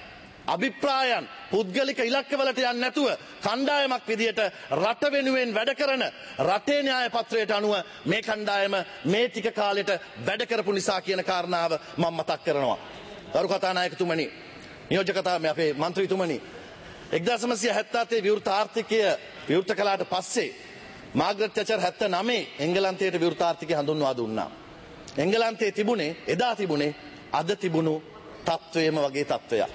අභිප්‍රායන් පුද්ගලික ඉලක්කවලට යන්නේ නැතුව කණ්ඩායමක් විදියට රට වෙනුවෙන් වැඩ කරන රටේ න්‍යාය පත්‍රයට අනුව මේ කණ්ඩායම මේ ටික කාලෙට වැඩ කරපු නිසා කියන කාරණාව මම මතක් කරනවා. ගරු කතානායකතුමනි, නියෝජකතා මේ අපේ මන්ත්‍රීතුමනි, එක්දාස් නවසිය හැත්තෑ අටේ විවෘත ආර්ථිකය විවෘත කළාට පස්සේ මාග්‍රට් තැචර් හැත්තෑ නවයේ එංගලන්තයට විවෘත ආර්ථිකය හඳුන්වා දුන්නා. එංගලන්තයේ තිබුණේ එදා තිබුණේ අද තිබුණු තත්වයේම වගේ තත්වයක්.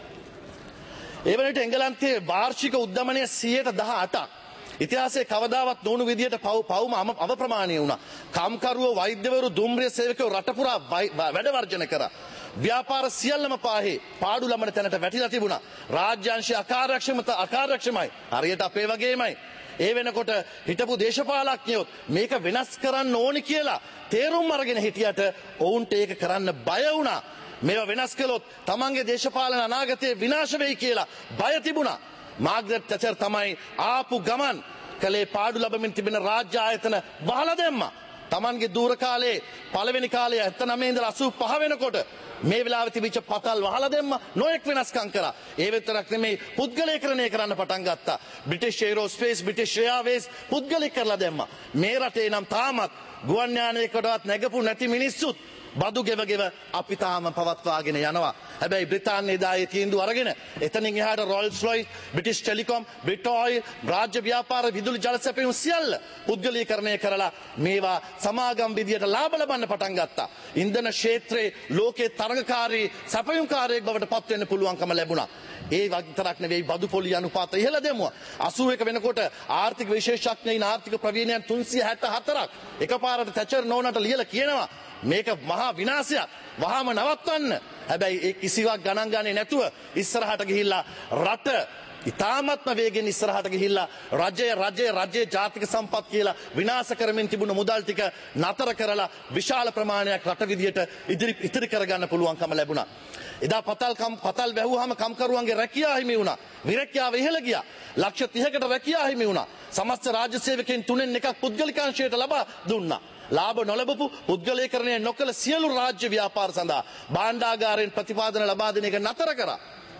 ඒ වනට එංගලන්තයේ වාර්ෂික උද්දමනය සියයට දහ අටක්. ඉතිහාසයේ කවදාවත් නොවුණු විදියට පව් පවුම අවප්‍රමාණීය වුණා. කම්කරුවෝ, වෛද්‍යවරු, දුම්රිය සේවකයෝ රට පුරා වැඩ වර්ජන කරා. ව්‍යාපාර සියල්ලම පාහේ පාඩු ලබන තැනට වැටිලා තිබුණා. රාජ්‍යාංශය අකාර්යක්ෂමතා අකාර්යක්ෂමයි. හරියට අපේ වගේමයි. ඒ වෙනකොට හිටපු දේශපාලඥයෝ මේක වෙනස් කරන්න ඕනි කියලා තේරුම් අරගෙන හිටියට ඔවුන්ට ඒක කරන්න බය වුණා. මේවා වෙනස් කළොත් තමන්ගේ දේශපාලන අනාගතයේ විනාශ වෙයි කියලා බය තිබුණා. මාග්‍රට් තැචර් තමයි ආපු ගමන් කලේ පාඩු ලබමින් තිබෙන රාජ්‍ය ආයතන වහලා දැම්මා. තමන්ගේ දූර කාලේ පළවෙනි කාලේ හැත්තෑ නවය ඉඳලා අසූ පහ වෙනකොට මේ වෙලාවේ තිබිච්ච පතල් වහලා දැම්මා. නොඑක් වෙනස්කම් කරා. ඒ විතරක් නෙමෙයි පුද්ගලීකරණය කරන්න පටන් ගත්තා. බ්‍රිටිෂ් ඒරෝස්පේස්, බ්‍රිටිෂ් එයාර්වේස් පුද්ගලික කරලා දැම්මා. මේ රටේ නම් තාමත් ගුවන් යානයකටවත් නැගපු නැති මිනිස්සුත් බදු ගෙව ගෙව අපි තාම පවත්වාගෙන යනවා. හැබැයි බ්‍රිතාන්‍ය දායේ තීන්දුව අරගෙන එතනින් එහාට Rolls Royce, British Telecom, Britoil, රාජ්‍ය ව්‍යාපාර, විදුලි ජල සැපයුම් සියල්ල පුද්ගලීකරණය කරලා මේවා සමාගම් විදියට ලාභ ලබන්න පටන් ගත්තා. ඉන්ධන ක්ෂේත්‍රයේ ලෝකයේ තරඟකාරී සැපයුම්කාරයෙක් බවට පත් වෙන්න පුළුවන්කම ලැබුණා. ඒ විතරක් නෙවෙයි බදු පොලි අනුපාත ඉහළ දැමුවා. අසූ එක වෙනකොට ආර්ථික විශේෂඥයින් ආර්ථික ප්‍රවීණයන් තුන්සිය හැත්තෑ හතරක් එකපාරට තැචර් නෝනට ලියලා කියනවා මේක මහා විනාශයක් වහාම නවත්වන්න. හැබැයි ඒ කිසිවක් ගණන් ගන්නේ නැතුව ඉස්සරහට ගිහිල්ලා රට ඉතාමත්ම වේගෙන් ඉස්සරහට ගිහිල්ලා රජය රජය රජයේ ජාතික සම්පත් කියලා විනාශ කරමින් තිබුණු මුදල් ටික නතර කරලා විශාල ප්‍රමාණයක් රට විදියට ඉදිරි ඉදිරි කරගන්න පුළුවන්කම ලැබුණා. එදා පතල් කම් පතල් වැහුවාම කම්කරුවන්ගේ රැකියාව හිමි වුණා. විරැකියාව ඉහළ ගියා. ලක්ෂ තිහකට රැකියාව හිමි වුණා. සමස්ත රාජ්‍ය සේවකයන් තුනෙන් එකක් පුද්ගලිකාංශයට ලබා දුන්නා. ලාභ නොලබපු පුද්ගලීකරණය නොකළ සියලු රාජ්‍ය ව්‍යාපාර සඳහා භාණ්ඩාගාරයෙන් ප්‍රතිපාදන ලබා දෙන එක නතර කරා.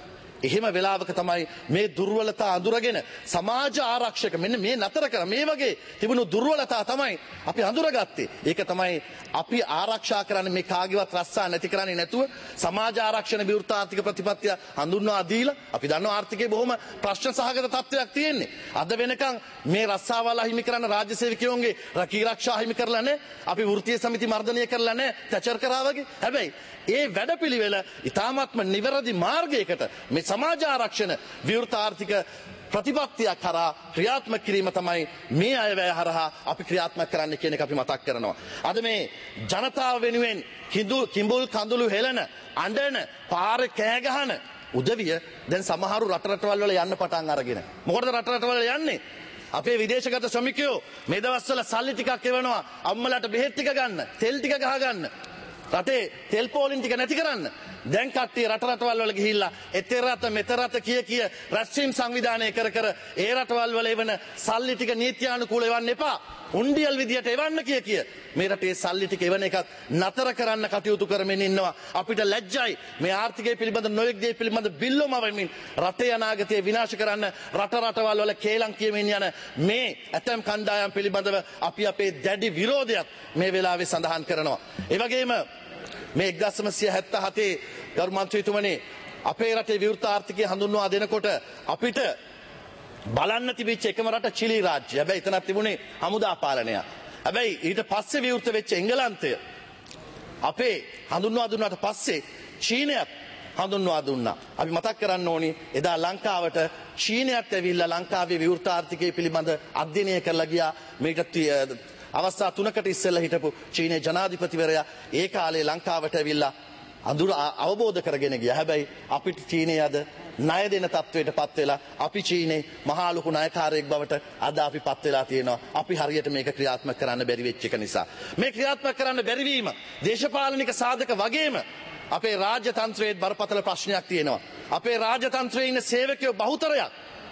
එහෙම වෙලාවක තමයි මේ දුර්වලතා අඳුරගෙන සමාජ ආරක්ෂක මෙන්න මේ නතර කර මේ වගේ තිබුණු දුර්වලතා තමයි අපි අඳුරගත්තේ. ඒක තමයි අපි ආරක්ෂා කරන්නේ මේ කාගේවත් රස්සා නැති කරන්නේ නැතුව සමාජ ආරක්ෂණ විවෘත ආර්ථික ප්‍රතිපත්තිය හඳුන්වා දීලා අපි දන්නවා ආර්ථිකයේ බොහොම ප්‍රශ්න සහගත තත්ත්වයක් තියෙන්නේ. අද වෙනකන් මේ රස්සාවල් අහිමි කරන රාජ්‍ය සේවකයන්ගේ රැකී ආරක්ෂා අහිමි කරලා නැහැ. අපි වෘත්තීය සමිති මර්ධනය කරලා නැහැ. තැචර් කරා වගේ. හැබැයි ඒ වැඩපිළිවෙල ඉතාමත්ම නිවැරදි මාර්ගයකට මේ සමාජ ආරක්ෂණ විවෘත ආර්ථික ප්‍රතිපත්තියක් කරා ක්‍රියාත්මක කිරීම තමයි මේ අයවැය හරහා අපි ක්‍රියාත්මක කරන්න කියන එක අපි මතක් කරනවා. අද මේ ජනතාව වෙනුවෙන් කිඹුල් කඳුළු හෙලන අඬන පාරේ කෑ ගහන උදවිය දැන් සමහරු රට රටවල් වල යන්න පටන් අරගෙන. මොකටද රට රටවල යන්නේ? අපේ විදේශගත ශ්‍රමිකයෝ මේ දවස්වල සල්ලි ටිකක් එවනවා අම්මලාට බෙහෙත් ටික ගන්න, තෙල් ටික ගහ ගන්න. රටේ තෙල් පෝලින් ටික නැති කරන්න. දැන් කට්ටිය රට රටවල් වල ගිහිල්ලා එතෙර රට මෙතෙර රට කිය කිය රැස්වීම් සංවිධානය කර කර ඒ රටවල් වල එවන සල්ලි ටික නීත්‍යානුකූලව එවන්න එපා. උණ්ඩියල් විදියට එවන්න කිය කිය මේ රටේ සල්ලි ටික එවන එකත් නතර කරන්න කටයුතු කරමින් ඉන්නවා. අපිට ලැජ්ජයි මේ ආර්ථිකය පිළිබඳ නොයෙක් දේ පිළිබඳ බිල්ලොම වෙමින් රටේ අනාගතය විනාශ කරන්න රට රටවල් වල කේලම් කියමින් යන මේ ඇතැම් කණ්ඩායම් පිළිබඳව අපි අපේ දැඩි විරෝධයක් මේ වෙලාවේ සඳහන් කරනවා. ඒ වගේම මේ එක්දහස් නවසිය හැත්තෑ හතේ ගරු මන්ත්‍රීතුමනි අපේ රටේ විවෘත ආර්ථිකය හඳුන්වා දෙනකොට අපිට බලන්න තිබිච්ච එකම රට චිලි රාජ්‍යය. හැබැයි එතනක් තිබුණේ හමුදා පාලනය. හැබැයි ඊට පස්සේ විවෘත වෙච්ච එංගලන්තය අපේ හඳුන්වා දුන්නාට පස්සේ චීනයත් හඳුන්වා දුන්නා. අපි මතක් කරන්න ඕනි එදා ලංකාවට චීනයත් ඇවිල්ලා ලංකාවේ විවෘත ආර්ථිකය පිළිබඳ අධ්‍යයනය කරලා ගියා. මේකට අවස්ථා තුනකට ඉස්සෙල්ලා හිටපු චීනයේ ජනාධිපතිවරයා ඒ කාලේ ලංකාවට ඇවිල්ලා අඳුර අවබෝධ කරගෙන ගියා. හැබැයි අපිට චීනය අද ණය දෙන තත්වයට පත් වෙලා අපි චීනේ මහා ලොකු ණයකාරයෙක් බවට අද අපි පත් වෙලා තියෙනවා. අපි හරියට මේක ක්‍රියාත්මක කරන්න බැරි වෙච්ච එක නිසා. මේ ක්‍රියාත්මක කරන්න බැරි වීම දේශපාලනික සාධක වගේම අපේ රාජ්‍ය තන්ත්‍රයේ බරපතල ප්‍රශ්නයක් තියෙනවා. අපේ රාජ්‍ය තන්ත්‍රයේ ඉන්න සේවකයෝ බහුතරයක්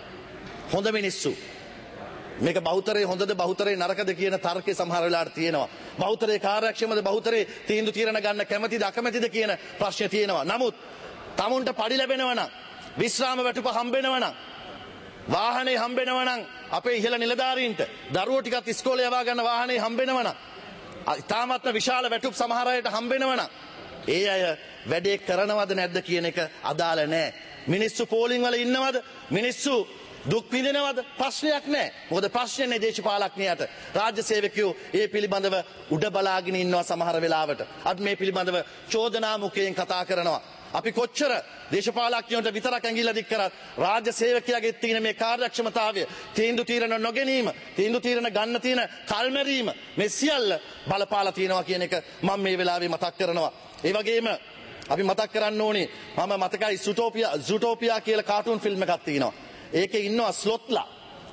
හොඳ මිනිස්සු. මේක බහුතරේ හොඳද බහුතරේ නරකද කියන තර්කේ සමහර වෙලාවට තියෙනවා. බහුතරේ කාර්යක්ෂමද බහුතරේ තීන්දුව తీරන ගන්න කැමැතිද අකමැතිද කියන ප්‍රශ්න තියෙනවා. නමුත් tamunට පඩි ලැබෙනවා නම් විශ්‍රාම වැටුප හම්බෙනවා නම් වාහනේ හම්බෙනවා නම් අපේ ඉහළ නිලධාරීන්ට දරුවෝ ටිකක් ඉස්කෝලේ යවා ගන්න වාහනේ හම්බෙනවා නම් ඉතාමත්ම විශාල වැටුප් සමහර අයට හම්බෙනවා නම් ඒ අය වැඩේ කරනවද නැද්ද කියන එක අදාළ නැහැ. මිනිස්සු පෝලිං වල ඉන්නවද? මිනිස්සු දුක් විඳිනවද? ප්‍රශ්නයක් නැහැ. මොකද ප්‍රශ්නේ දේශපාලඥයාට රාජ්‍ය සේවකයෝ ඒ පිළිබඳව උඩ බලාගෙන ඉන්නවා සමහර වෙලාවට. අපි මේ පිළිබඳව චෝදනා මුඛයෙන් කතා කරනවා. අපි කොච්චර දේශපාලඥයන්ට විතරක් ඇඟිල්ල දික් කරත් රාජ්‍ය සේවකයාගේ තියෙන මේ කාර්යක්ෂමතාවය, තීන්දුව తీරන නොගැනීම, තීන්දුව తీරන ගන්න තියෙන කල්මැරීම මේ සියල්ල බලපාලා තියෙනවා කියන එක මම මේ වෙලාවේ මතක් කරනවා. ඒ වගේම අපි මතක් කරන්න ඕනේ මම මතකයි සුටෝපියා සුටෝපියා කියලා කාටුන් ෆිල්ම් එකක් තියෙනවා. ඒකේ ඉන්නවා ස්ලොත්ලා.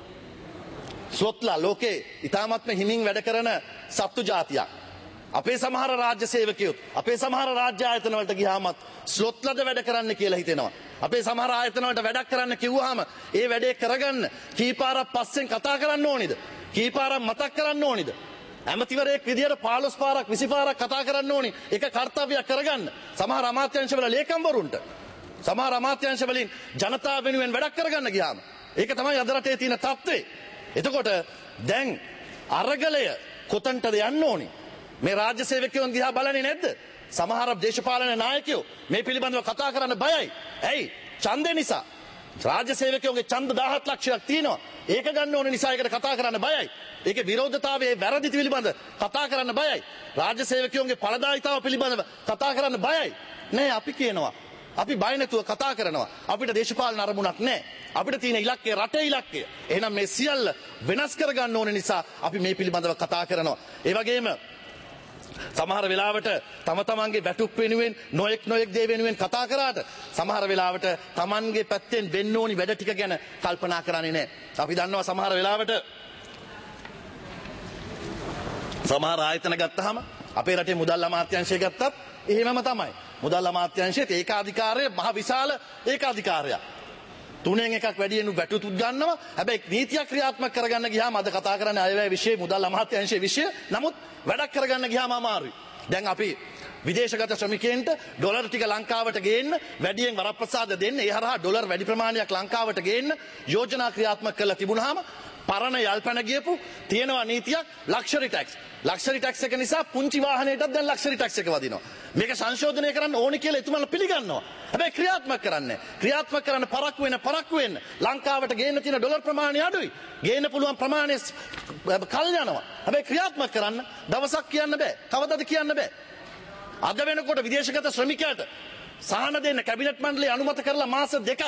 ස්ලොත්ලා ලෝකේ ඉතාමත්ම හිමින් වැඩ කරන සත්තු జాතියක්. අපේ සමහර රාජ්‍ය සේවකයෝ අපේ සමහර රාජ්‍ය ආයතන වලට ගියාමත් ස්ලොත්ලාද වැඩ කරන්න කියලා හිතෙනවා. අපේ සමහර ආයතන වලට වැඩක් කරන්න කිව්වහම ඒ වැඩේ කරගන්න කීපාරක් පස්සෙන් කතා කරන්න ඕනිද? කීපාරක් මතක් කරන්න ඕනිද? ඇමතිවරයෙක් විදියට පහළොස් පාරක් විසි පාරක් කතා කරන්න ඕනි. ඒක කාර්යයක් කරගන්න. සමහර අමාත්‍යාංශවල ලේකම්වරුන්ට සමහර අමාත්‍යාංශ වලින් ජනතාව වෙනුවෙන් වැඩක් කරගන්න ගියාම ඒක තමයි අද රටේ තියෙන තත්ත්වය. එතකොට දැන් අරගලය කොතනටද යන්න ඕනි? මේ රාජ්‍ය සේවකයන් දිහා බලන්නේ නැද්ද? සමහර දේශපාලන නායකයෝ මේ පිළිබඳව කතා කරන්න බයයි. ඇයි? ඡන්දේ නිසා. රාජ්‍ය සේවකයෝගේ ඡන්ද දහහක් ලක්ෂයක් තියෙනවා. ඒක ගන්න ඕන නිසා ඒකට කතා කරන්න බයයි. ඒකේ විරෝධතාවයේ වැරදි පිළිබඳ කතා කරන්න බයයි. රාජ්‍ය සේවකයන්ගේ ඵලදායීතාව පිළිබඳව කතා කරන්න බයයි. නෑ අපි කියනවා අපි බය නැතුව කතා කරනවා. අපිට දේශපාලන අරමුණක් නැහැ. අපිට තියෙන ඉලක්කය රටේ ඉලක්කය. එහෙනම් මේ සියල්ල වෙනස් කරගන්න ඕන නිසා අපි මේ පිළිබඳව කතා කරනවා. ඒ වගේම සමහර වෙලාවට තම තමන්ගේ වැටුප් වෙනුවෙන් නොයෙක් නොයෙක් දේ වෙනුවෙන් කතා කරාට සමහර වෙලාවට තමන්ගේ පැත්තෙන් වෙන්න ඕනි වැඩ ටික ගැන කල්පනා කරන්නේ නැහැ. අපි දන්නවා සමහර වෙලාවට සමහර ආයතන ගත්තාම අපේ රටේ මුදල් අමාත්‍යාංශය ගත්තත් එහෙමම තමයි. මුදල් අමාත්‍යාංශයේ ඒකාධිකාරය මහ විශාල ඒකාධිකාරයක්. තුනෙන් එකක් වැඩියෙනු වැටුප් ගන්නවා. හැබැයි නීතියක් ක්‍රියාත්මක කරගන්න ගියාම අද කතා කරන්නේ අයවැය විෂය මුදල් අමාත්‍යාංශයේ විෂය. නමුත් වැඩක් කරගන්න ගියාම අමාරුයි. දැන් අපි විදේශගත ශ්‍රමිකයන්ට ඩොලර් ටික ලංකාවට ගේන්න වැඩියෙන් වරප්‍රසාද දෙන්න ඒ හරහා ඩොලර් වැඩි ප්‍රමාණයක් ලංකාවට ගේන්න යෝජනා ක්‍රියාත්මක කරලා තිබුණාම පරණ යල්පැන ගියපු තියෙනවා නීතියක් ලක්ෂරි ටැක්ස්. ලක්ෂරි ටැක්ස් එක නිසා පුංචි වාහනයටත් දැන් ලක්ෂරි ටැක්ස් එක වදිනවා. මේක සංශෝධනය කරන්න ඕනි කියලා එතුමාලා පිළිගන්නවා. හැබැයි ක්‍රියාත්මක කරන්නේ ක්‍රියාත්මක කරන්න පරක්කු වෙන පරක්කු වෙන්න ලංකාවට ගේන්න තියෙන ඩොලර් ප්‍රමාණය අඩුයි. ගේන්න පුළුවන් ප්‍රමාණය කල් යනවා. හැබැයි ක්‍රියාත්මක කරන්න දවසක් කියන්න බෑ. කවදාද කියන්න බෑ. අද වෙනකොට විදේශගත ශ්‍රමිකයාට සහන දෙන්න කැබිනට් මණ්ඩලය අනුමත කරලා මාස දෙකක්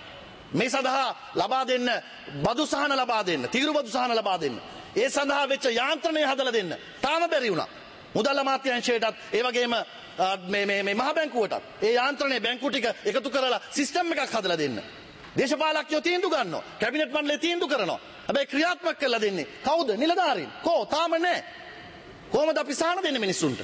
මේ සඳහා ලබා දෙන්න බදු සහන ලබා දෙන්න තීරු බදු සහන ලබා දෙන්න ඒ සඳහා වෙච්ච යාන්ත්‍රණය හදලා දෙන්න තාම බැරි වුණා. මුදල් අමාත්‍යාංශයටත් ඒ වගේම මේ මේ මේ මහ බැංකුවටත් ඒ යාන්ත්‍රණය බැංකු ටික එකතු කරලා සිස්ටම් එකක් හදලා දෙන්න. දේශපාලකයෝ තීන්දුව ගන්නවා. කැබිනට් මණ්ඩලය තීන්දුව කරනවා. හැබැයි ක්‍රියාත්මක කරලා දෙන්නේ කවුද? නිලධාරීන්. කෝ තාම නැහැ. කොහොමද අපි සහන දෙන්නේ මිනිස්සුන්ට?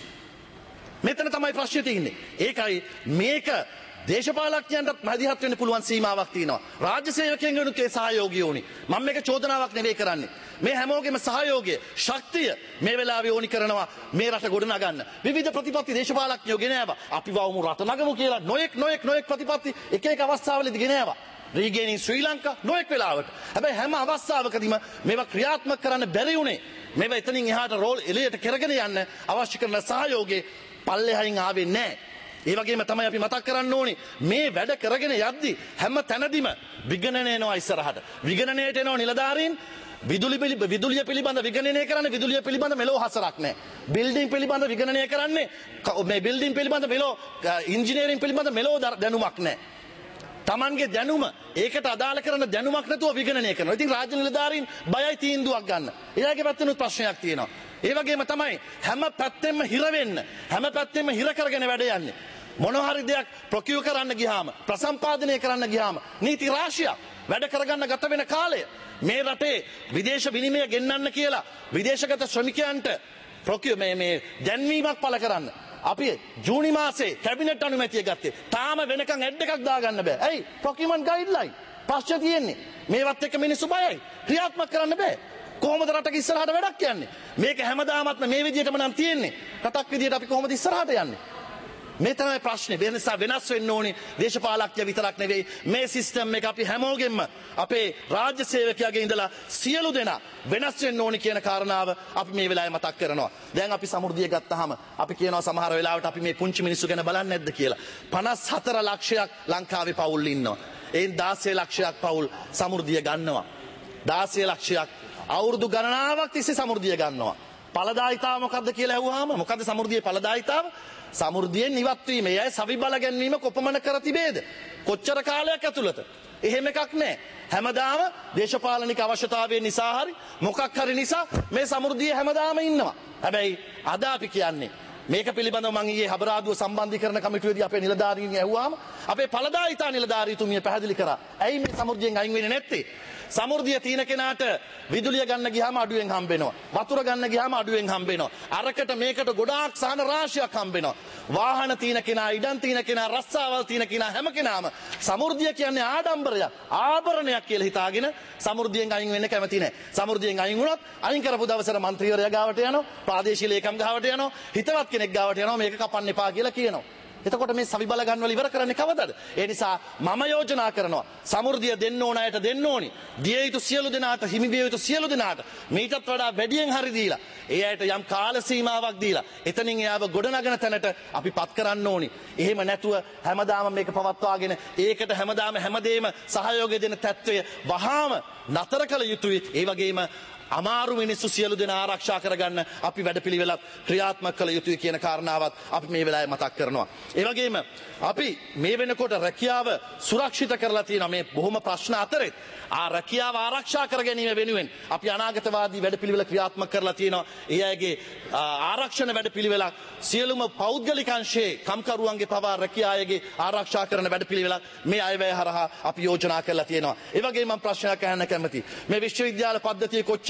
මෙතන තමයි ප්‍රශ්නේ තියෙන්නේ. ඒකයි මේක දේශපාලකයන්ටත් මැදිහත් වෙන්න පුළුවන් සීමාවක් තියෙනවා. රාජ්‍ය සේවකයන්ගෙනුත් ඒ සහයෝගය ඕනි. මම මේක චෝදනාවක් නෙවෙයි කරන්නේ. මේ හැමෝගෙම සහයෝගය, ශක්තිය මේ වෙලාවේ ඕනි කරනවා මේ රට ගොඩනගන්න. විවිධ ප්‍රතිපත්ති දේශපාලකයෝ ගෙන ආවා. අපි වවමු රට නගමු කියලා නොඑක් නොඑක් නොඑක් ප්‍රතිපත්ති එක එක අවස්ථාවලදී ගෙන ආවා. රීගේනින් ශ්‍රී ලංකා නොඑක් වෙලාවට. හැබැයි හැම අවස්ථාවකදීම මේවා ක්‍රියාත්මක කරන්න බැරි වුණේ. මේවා එතනින් එහාට රෝල් එළියට කරගෙන යන්න අවශ්‍ය කරන සහයෝගය පල්ලෙහායින් ආවේ නැහැ. ඒ වගේම තමයි අපි මතක් කරන්න ඕනේ මේ වැඩ කරගෙන යද්දි හැම තැනදීම විගණනය එනවා ඉස්සරහට. විගණනයට එනවා නිලධාරීන් විදුලි විදුලිය පිළිබඳ විගණනය කරන්නේ විදුලිය පිළිබඳ මෙලෝ හසරක් නැහැ. බිල්ඩින් පිළිබඳ විගණනය කරන්නේ මේ බිල්ඩින් පිළිබඳ මෙලෝ ඉංජිනේරින් පිළිබඳ මෙලෝ දැනුමක් නැහැ. Tamanගේ දැනුම ඒකට අදාළ කරන දැනුමක් නැතුව විගණනය කරනවා. ඉතින් රාජ්‍ය නිලධාරීන් බයයි තීන්දුවක් ගන්න. එයාගේ පැත්තෙනුත් ප්‍රශ්නයක් තියෙනවා. ඒ වගේම තමයි හැම පැත්තෙම හිර වෙන්න හැම පැත්තෙම හිර කරගෙන වැඩ යන්නේ. මොන හරි දෙයක් ප්‍රොකියු කරන්න ගියාම ප්‍රසම්පාදනය කරන්න ගියාම නීති රාශියක් වැඩ කරගන්න ගත වෙන කාලය මේ රටේ විදේශ විනිමය ගෙන්නන්න කියලා විදේශගත ශ්‍රමිකයන්ට ප්‍රොකියු මේ මේ දැන්වීමක් පළ කරන්න අපි ජූනි මාසේ කැබිනට් අනුමැතිය ගත්තේ. තාම වෙනකන් ඇඩ් එකක් දාගන්න බෑ. ඇයි? ප්‍රොකියුමන්ට් ගයිඩ්ලයින් පස්සේ තියෙන්නේ. මේවත් එක්ක මිනිස්සු බයයි. ක්‍රියාත්මක කරන්න බෑ. කොහොමද රටක ඉස්සරහට වැඩක් යන්නේ? මේක හැමදාමත්ම මේ විදිහටම නම් තියෙන්නේ. රටක් විදිහට අපි කොහොමද ඉස්සරහට යන්නේ? මේ තමයි ප්‍රශ්නේ. ඒ නිසා වෙනස් වෙන්න ඕනේ දේශපාලකය විතරක් නෙවෙයි මේ සිස්ටම් එක අපි හැමෝගෙම අපේ රාජ්‍ය සේවකයාගේ ඉඳලා සියලු දෙනා වෙනස් වෙන්න ඕනේ කියන කාරණාව අපි මේ වෙලාවේ මතක් කරනවා. දැන් අපි සමෘද්ධිය ගත්තාම අපි කියනවා සමහර වෙලාවට අපි මේ පුංචි මිනිස්සු ගැන බලන්නේ නැද්ද කියලා. පනස් හතර ලක්ෂයක් ලංකාවේ පවුල් ඉන්නවා. එයින් දාසය ලක්ෂයක් පවුල් සමෘද්ධිය ගන්නවා. දාසය ලක්ෂයක් අවුරුදු ගණනාවක් තිස්සේ සමෘද්ධිය ගන්නවා. ඵලදායිතාව මොකද්ද කියලා ඇහුවාම මොකද්ද සමෘද්ධියේ ඵලදායිතාව? සමෘද්ධියෙන් ඉවත් වීම. ඒ අය සවි බල ගැනීම කොපමණ කර තිබේද? කොච්චර කාලයක් ඇතුළත? එහෙම එකක් නැහැ. හැමදාම දේශපාලනික අවශ්‍යතාවය නිසා හරි මොකක් හරි නිසා මේ සමෘද්ධිය හැමදාම ඉන්නවා. හැබැයි අද අපි කියන්නේ මේක පිළිබඳව මම ඊයේ හබරාදුව සම්බන්ධීකරණ කමිටුවේදී අපේ නිලධාරීන් ඇහුවාම අපේ ඵලදායිතා නිලධාරීතුමිය පැහැදිලි කරා. ඇයි මේ සමෘද්ධියෙන් අයින් වෙන්නේ නැත්තේ? සමෘද්ධිය තියෙන කෙනාට විදුලිය ගන්න ගියාම අඩුවෙන් හම්බ වෙනවා. වතුර ගන්න ගියාම අඩුවෙන් හම්බ වෙනවා. අරකට මේකට ගොඩාක් සහන රාශියක් හම්බ වෙනවා. වාහන තියෙන කෙනා, ඉඩම් තියෙන කෙනා, රස්සාවල් තියෙන කෙනා හැම කෙනාම සමෘද්ධිය කියන්නේ ආඩම්බරයක්, ආභරණයක් කියලා හිතාගෙන සමෘද්ධියෙන් අයින් වෙන්න කැමති නැහැ. සමෘද්ධියෙන් අයින් වුණොත් අයින් කරපු දවසට മന്ത്രിවරයා ගාවට යනවා, ප්‍රාදේශීය ලේකම් ගාවට යනවා, හිතවත් කෙනෙක් ගාවට යනවා මේක කපන්න එපා කියලා කියනවා. එතකොට මේ සවි බල ගන්නවල ඉවර කරන්නේ කවදද? ඒ නිසා මම යෝජනා කරනවා සමෘද්ධිය දෙන්න ඕන අයට දෙන්න ඕනි. දිය යුතු සියලු දෙනාට හිමි විය යුතු සියලු දෙනාට මීටත් වඩා වැඩියෙන් හරි දීලා ඒ අයට යම් කාල සීමාවක් දීලා එතනින් එයාව ගොඩනගන තැනට අපි පත් කරන්න ඕනි. එහෙම නැතුව හැමදාම මේක පවත්වාගෙන ඒකට හැමදාම හැමදේම සහයෝගය දෙන තත්ත්වය වහාම නතර කළ යුතුයි. ඒ වගේම අමාරු මිනිස්සු සියලු දෙනා ආරක්ෂා කරගන්න අපි වැඩපිළිවෙලක් ක්‍රියාත්මක කළ යුතුයි කියන කාරණාවත් අපි මේ වෙලාවේ මතක් කරනවා. ඒ වගේම අපි මේ වෙනකොට රැකියාව සුරක්ෂිත කරලා තියෙනවා. මේ බොහොම ප්‍රශ්න අතරේ ආ රැකියාව ආරක්ෂා කර ගැනීම වෙනුවෙන් අපි අනාගතවාදී වැඩපිළිවෙල ක්‍රියාත්මක කරලා තියෙනවා. ඒ අයගේ ආරක්ෂණ වැඩපිළිවෙලක් සියලුම පෞද්ගලික අංශයේ කම්කරුවන්ගේ පවා රැකියාවගේ ආරක්ෂා කරන වැඩපිළිවෙලක් මේ අයවැය හරහා අපි යෝජනා කරලා තියෙනවා. ඒ වගේම මම ප්‍රශ්නයක් අහන්න කැමතියි. මේ විශ්වවිද්‍යාල පද්ධතිය කොච්චර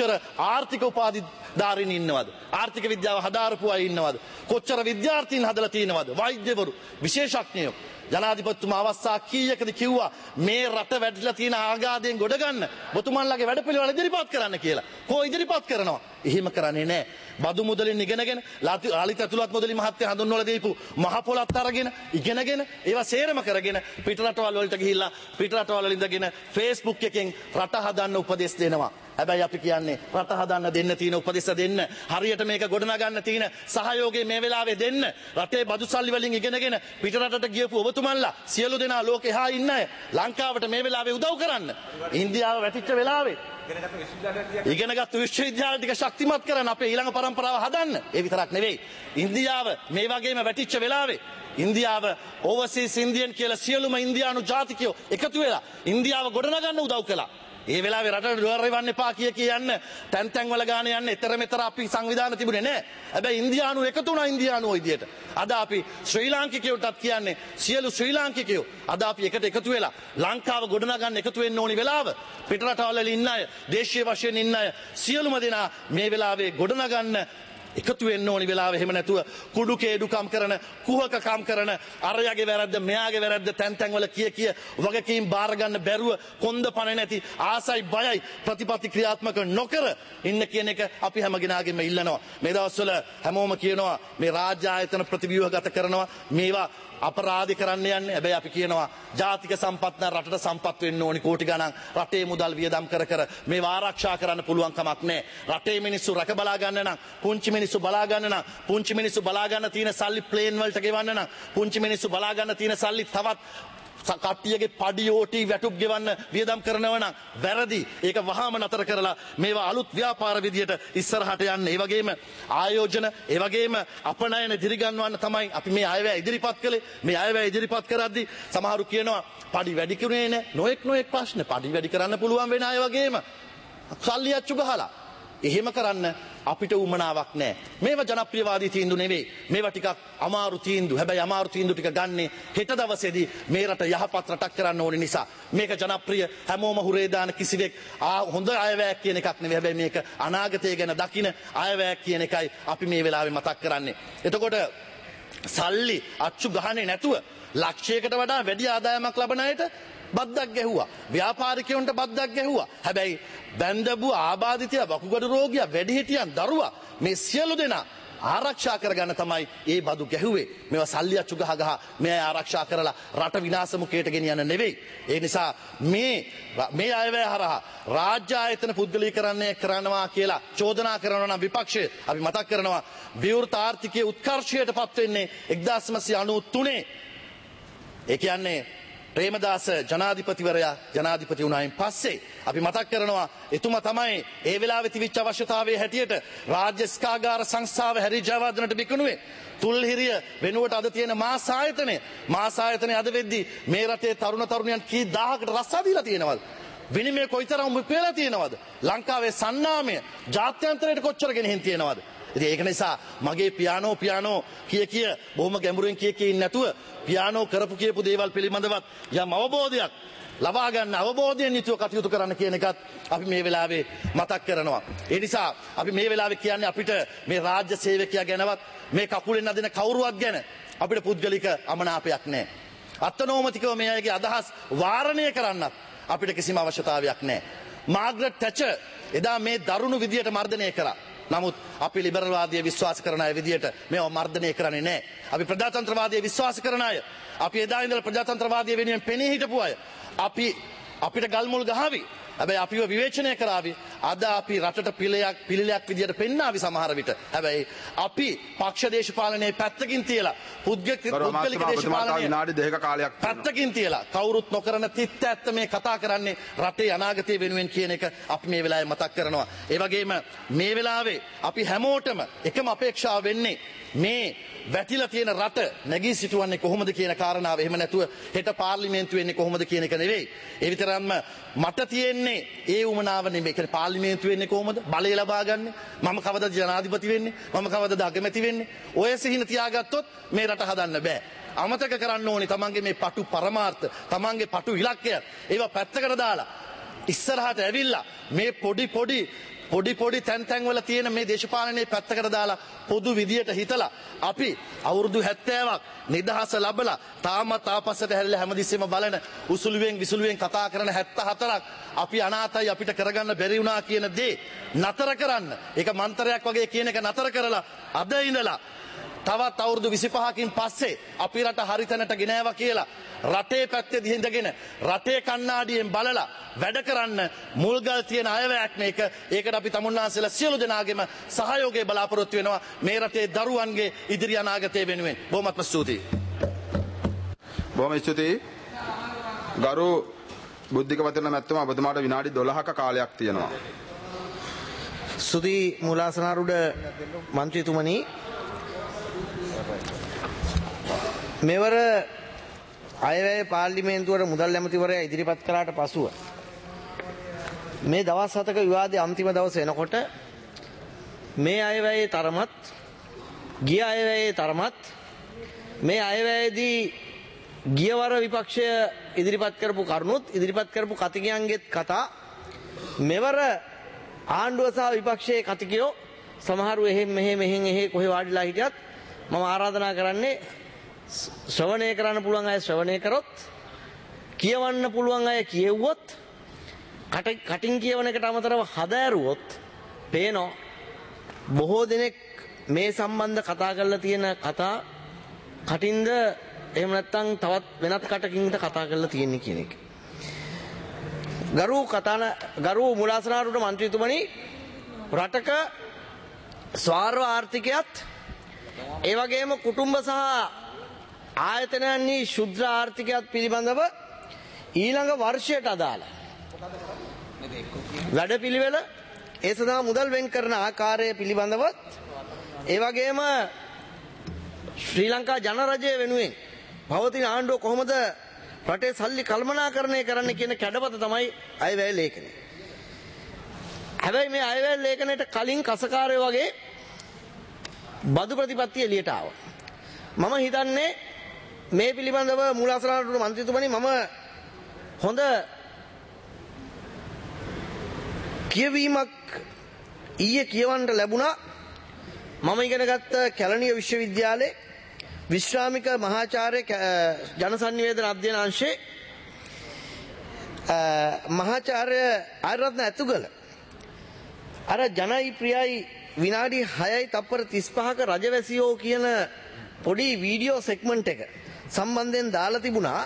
කොච්චර ආර්ථික උපාධිධාරීන් ඉන්නවද? ආර්ථික විද්‍යාව හදාරපු අය ඉන්නවද? කොච්චර විද්‍යාර්ථීන් හදලා තියෙනවද? වෛද්‍යවරු, විශේෂඥයෝ. ජනාධිපතිතුමා අවස්ථා කීයකද කිව්වා මේ රට වැඩිලා තියෙන ආගාධයෙන් ගොඩ ගන්න ඔබතුමන්ලගේ වැඩපිළිවෙල ඉදිරිපත් කරන්න කියලා. කෝ ඉදිරිපත් කරනවා? එහෙම කරන්නේ නැහැ. බදු මුදලින් ඉගෙනගෙන ලාලිත ඇතුළත් මුදලි මහත්තයා හඳුන්වලා දීපු මහ පොළත් අරගෙන ඉගෙනගෙන ඒවා සේරම කරගෙන පිට රටවල් වලට ගිහිල්ලා පිට රටවල් වල ඉඳගෙන Facebook එකෙන් රට හදන්න උපදෙස් දෙනවා. හැබැයි අපි කියන්නේ රට හදන්න දෙන්න තියෙන උපදෙස් දෙන්න හරියට මේක ගොඩනගන්න තියෙන සහයෝගය මේ වෙලාවේ දෙන්න. රටේ බදු සල්ලි වලින් ඉගෙනගෙන පිට රටට ගියපු ඔබතුමන්ලා සියලු දෙනා ලෝකේ හා ඉන්න අය ලංකාවට මේ වෙලාවේ උදව් කරන්න. ඉන්දියාව වැටිච්ච වෙලාවේ ඉගෙනගත්තු විශ්වවිද්‍යාල ටික ශක්තිමත් කරන්න අපේ ඊළඟ පරම්පරාව හදන්න. ඒ විතරක් නෙවෙයි. ඉන්දියාව මේ වගේම වැටිච්ච වෙලාවේ ඉන්දියාව ඕවර්සීස් ඉන්දියන් කියලා සියලුම ඉන්දියානු ජාතිකයෝ එකතු වෙලා ඉන්දියාව ගොඩනගන්න උදව් කළා. ඒ වෙලාවේ රටට ඩොලර් එවන්න එපා කිය කියන්න තැන් තැන් වල ගාන යන්න ඊතර මෙතර අපි සංවිධාන තිබුණේ නැහැ. හැබැයි ඉන්දියානු එකතු වුණා ඉන්දියානුවෝ විදියට. අද අපි ශ්‍රී ලාංකිකයෝටත් කියන්නේ සියලු ශ්‍රී ලාංකිකයෝ අද අපි එකට එකතු වෙලා ලංකාව ගොඩනගන්න එකතු වෙන්න ඕනි වෙලාව පිට රටවල ඉන්න අය දේශීය වශයෙන් ඉන්න අය සියලුම දෙනා මේ වෙලාවේ ගොඩනගන්න එකතු වෙන්න ඕනි වෙලාව. එහෙම නැතුව කුඩු කේඩුකම් කරන කුහකකම් කරන අරයාගේ වැරද්ද මෙයාගේ වැරද්ද තැන් තැන් වල කිය කිය වගකීම් බාර ගන්න බැරුව කොන්ද පණ නැති ආසයි බයයි ප්‍රතිපත්ති ක්‍රියාත්මක නොකර ඉන්න කියන එක අපි හැම කෙනාගේම ඉල්ලනවා. මේ දවස්වල හැමෝම කියනවා මේ රාජ්‍ය ආයතන ප්‍රතිව්‍යුහගත කරනවා මේවා අපරාධ කරන්න යන්නේ. හැබැයි අපි කියනවා ජාතික සම්පත් නම් රටට සම්පත් වෙන්න ඕනි කෝටි ගණන් රටේ මුදල් වියදම් කර කර මේව ආරක්ෂා කරන්න පුළුවන් කමක් නැහැ. රටේ මිනිස්සු රැක බලා ගන්න නම් පුංචි මිනිස්සු බලා ගන්න නම් පුංචි මිනිස්සු බලා ගන්න තියෙන සල්ලි ප්ලේන් වලට ගෙවන්න නම් පුංචි මිනිස්සු බලා ගන්න තියෙන සල්ලි තවත් කට්ටියගේ පඩියෝටි වැටුප් ගෙවන්න වියදම් කරනවා නම් වැරදි. ඒක වහාම නතර කරලා මේවා අලුත් ව්‍යාපාර විදියට ඉස්සරහට යන්න. ඒ වගේම ආයෝජන ඒ වගේම අපනයන දිරිගන්වන්න තමයි අපි මේ අයවැය ඉදිරිපත් කළේ. මේ අයවැය ඉදිරිපත් කරද්දී සමහරු කියනවා පඩි වැඩි කරුනේ නැහැ. නොඑක් නොඑක් ප්‍රශ්න පඩි වැඩි කරන්න පුළුවන් වෙන අය වගේම සල්ලි අච්චු ගහලා එහෙම කරන්න අපිට උමනාවක් නැහැ. මේවා ජනප්‍රියවාදී තීන්දුව නෙවෙයි. මේවා ටිකක් අමාරු තීන්දුව. හැබැයි අමාරු තීන්දුව ටික ගන්නේ හෙට දවසේදී මේ රට යහපත් රටක් කරන්න ඕන නිසා. මේක ජනප්‍රිය හැමෝම හුරේ දාන කිසිවෙක් හොඳ අයවැයක් කියන එකක් නෙවෙයි. හැබැයි මේක අනාගතය ගැන දකින අයවැයක් කියන එකයි අපි මේ වෙලාවේ මතක් කරන්නේ. එතකොට සල්ලි අච්චු ගහන්නේ නැතුව ලක්ෂයකට වඩා වැඩි ආදායමක් ලබන අයට බද්දක් ගැහුවා. ව්‍යාපාරිකයන්ට බද්දක් ගැහුවා. හැබැයි බැන්දබු ආබාධිතයා වකුගඩු රෝගියා වැඩිහිටියන් දරුවා මේ සියලු දෙනා ආරක්ෂා කරගන්න තමයි ඒ බදු ගැහුවේ. මේවා සල්ලි අච්චු ගහ ගහ මේ ආරක්ෂා කරලා රට විනාශ මුඛයට ගෙනියන්න නෙවෙයි. ඒ නිසා මේ මේ අයවැය හරහා රාජ්‍ය ආයතන පුද්ගලීකරණය කරනවා කියලා චෝදනා කරනවා නම් විපක්ෂය අපි මතක් කරනවා විවෘත ආර්ථිකයේ උත්කර්ෂයට පත් වෙන්නේ එක්දාස් නවසිය අනූ තුනේ. ඒ කියන්නේ ප්‍රේමදාස ජනාධිපතිවරයා ජනාධිපති වුණායින් පස්සේ අපි මතක් කරනවා එතුමා තමයි ඒ වෙලාවේ තිබිච්ච අවශ්‍යතාවයේ හැටියට රාජ්‍ය ස්කාගාර සංස්ථාව හැරි ජයවර්ධනට බිකුණුවේ. තුල්හිරිය වෙනුවට අද තියෙන මාස ආයතනය මාස ආයතනය අද වෙද්දී මේ රටේ තරුණ තරුණියන් කී දහයකට රස්සා දීලා තියෙනවද? විනිමය කොයිතරම් උපයලා තියෙනවද? ලංකාවේ සන්නාමය ජාත්‍යන්තරයට කොච්චර ගෙනihin තියෙනවද? ඉතින් ඒක නිසා මගේ පියානෝ පියානෝ කිය කිය බොහොම ගැඹුරින් කිය කිය ඉන්නේ නැතුව පියානෝ කරපු කියපු දේවල් පිළිබඳවත් යම් අවබෝධයක් ලබා ගන්න අවබෝධයෙන් යුතුව කටයුතු කරන්න කියන එකත් අපි මේ වෙලාවේ මතක් කරනවා. ඒ නිසා අපි මේ වෙලාවේ කියන්නේ අපිට මේ රාජ්‍ය සේවකයා ගැනවත් මේ කකුලෙන් අදින කවුරුවක් ගැන අපිට පුද්ගලික අමනාපයක් නැහැ. අත්නෝමතිකව මේ අයගේ අදහස් වාරණය කරන්නත් අපිට කිසිම අවශ්‍යතාවයක් නැහැ. මාග්‍රට් තැචර් එදා මේ දරුණු විදියට මර්ධනය කරා. නමුත් අපි ලිබරල්වාදයේ විශ්වාස කරන අය විදියට මේව මර්ධනය කරන්නේ නැහැ. අපි ප්‍රජාතන්ත්‍රවාදයේ විශ්වාස කරන අය, අපි එදා ඉඳලා ප්‍රජාතන්ත්‍රවාදයේ වෙනුවෙන් පෙනී හිටපු අය, අපි අපිට ගල්මුල් ගහවි. හැබැයි අපිව විවේචනය කරાવી. අද අපි රටට පිළිලයක් පිළිලයක් විදියට පෙන්නාවි සමහර විට. හැබැයි අපි පක්ෂ දේශපාලනයේ පැත්තකින් තියලා පුද්ගලික පුද්ගලික දේශපාලනයේ විනාඩි දෙකක කාලයක් පැත්තකින් තියලා කවුරුත් නොකරන තිත්ත ඇත්ත මේ කතා කරන්නේ රටේ අනාගතය වෙනුවෙන් කියන එක අපි මේ වෙලාවේ මතක් කරනවා. ඒ වගේම මේ වෙලාවේ අපි හැමෝටම එකම අපේක්ෂාව වෙන්නේ මේ වැටිලා තියෙන රට නැගී සිටවන්නේ කොහොමද කියන කාරණාව. එහෙම නැතුව හෙට පාර්ලිමේන්තු වෙන්නේ කොහොමද කියන එක නෙවෙයි. ඒ විතරක්ම මට තියෙන්නේ ඒ උමනාව නෙමෙයි. ඒ පාර්ලිමේන්තු වෙන්නේ කොහොමද? බලය ලබා ගන්න. මම කවදාද ජනාධිපති වෙන්නේ? මම කවදාද අගමැති වෙන්නේ? ඔය සිහින තියාගත්තොත් මේ රට හදන්න බෑ. අමතක කරන්න ඕනේ තමන්ගේ මේ පටු පරමාර්ථ, තමන්ගේ පටු ඉලක්කය. ඒවා පැත්තකට දාලා ඉස්සරහට ඇවිල්ලා මේ පොඩි පොඩි පොඩි පොඩි තැන් තැන් වල තියෙන මේ දේශපාලනයේ පැත්තකට දාලා පොදු විදියට හිතලා අපි අවුරුදු හැත්තෑවක් නිදහස ලැබලා තාමත් ආපස්සට හැරිලා හැමදෙස්සෙම බලන උසුළුවෙන් විසුළුවෙන් කතා කරන හැත්තහතරක් අපි අනාතයි අපිට කරගන්න බැරි වුණා කියන දේ නතර කරන්න. ඒක මන්තරයක් වගේ කියන එක නතර කරලා අද ඉඳලා තවත් අවුරුදු විසිපහකින් පස්සේ අපි රට හරි තැනට ගෙනාවා කියලා රටේ පැත්තේ දිහිඳගෙන රටේ කණ්ණාඩියෙන් බලලා වැඩ කරන්න මුල්ගල් තියෙන අයවැයක් මේක. ඒකට අපි තමුන්නාන්සේලා සියලු දෙනාගේම සහයෝගය බලාපොරොත්තු වෙනවා මේ රටේ දරුවන්ගේ ඉදිරි අනාගතය වෙනුවෙන්. බොහොමත්ම ස්තුතියි. බොහොම ස්තුතියි. ගරු බුද්ධික වතන මැතිතුමා ඔබතුමාට විනාඩි දොළහක කාලයක් තියෙනවා. ස්තුතියි මුලාසනාරුඩ මන්ත්‍රීතුමනි. මෙවර අයවැය පාර්ලිමේන්තුවට මුදල් ඇමතිවරයා ඉදිරිපත් කළාට පසුව මේ දවස් හතක විවාදයේ අන්තිම දවස එනකොට මේ අයවැයේ තරමත් ගිය අයවැයේ තරමත් මේ අයවැයේදී ගියවර විපක්ෂය ඉදිරිපත් කරපු කරුණුත් ඉදිරිපත් කරපු කතිකයන්ගේත් කතා මෙවර ආණ්ඩුව සහ විපක්ෂයේ කතිකයෝ සමහරු එහෙම මෙහෙ මෙහෙන් එහෙ කොහේ වාඩිලා හිටියත් මම ආරාධනා කරන්නේ ශ්‍රවණය කරන්න පුළුවන් අය ශ්‍රවණය කරොත් කියවන්න පුළුවන් අය කියෙව්වොත් කටින් කියවන එකට අමතරව හදාරුවොත් පේනවා බොහෝ දෙනෙක් මේ සම්බන්ධ කතා කරලා තියෙන කතා කටින්ද එහෙම නැත්නම් තවත් වෙනත් කටකින්ද කතා කරලා තියෙන්නේ කියන එක. ගරු කතාන ගරු මුලාසනාරුට මන්ත්‍රීතුමනි රටක ස්වාර්ව ආර්ථිකයත් ඒ වගේම කුටුම්බ සහ ආයතනයන්හි ශුද්‍ර ආර්ථිකයත් පිළිබඳව ඊළඟ වර්ෂයට අදාළ වැඩපිළිවෙල ඒ සඳහා මුදල් වෙන් කරන ආකාරය පිළිබඳව ඒ වගේම ශ්‍රී ලංකා ජනරජය වෙනුවෙන් පවතින ආණ්ඩුව කොහොමද රටේ සල්ලි කළමනාකරණය කරන්න කියන කැඩපත තමයි අයවැය ලේඛනය. හැබැයි මේ අයවැය ලේඛනයට කලින් කසකාරයෝ වගේ බදු ප්‍රතිපත්තිය එළියට ආවා. මම හිතන්නේ මේ පිළිබඳව මූලාසනාරුට මන්ත්‍රීතුමනි මම හොඳ කියවීමක් ඊයේ කියවන්න ලැබුණා. මම ඉගෙන ගත්ත කැලණිය විශ්වවිද්‍යාලයේ විශ්‍රාමික මහාචාර්ය ජනසන්නිවේදන අධ්‍යයන අංශයේ මහාචාර්ය ආරත්න ඇතුගල අර ජනයි ප්‍රියයි විනාඩි හයයි තප්පර තිස්පහක රජවැසියෝ කියන පොඩි වීඩියෝ සෙග්මන්ට් එක සම්බන්ධයෙන් දාලා තිබුණා.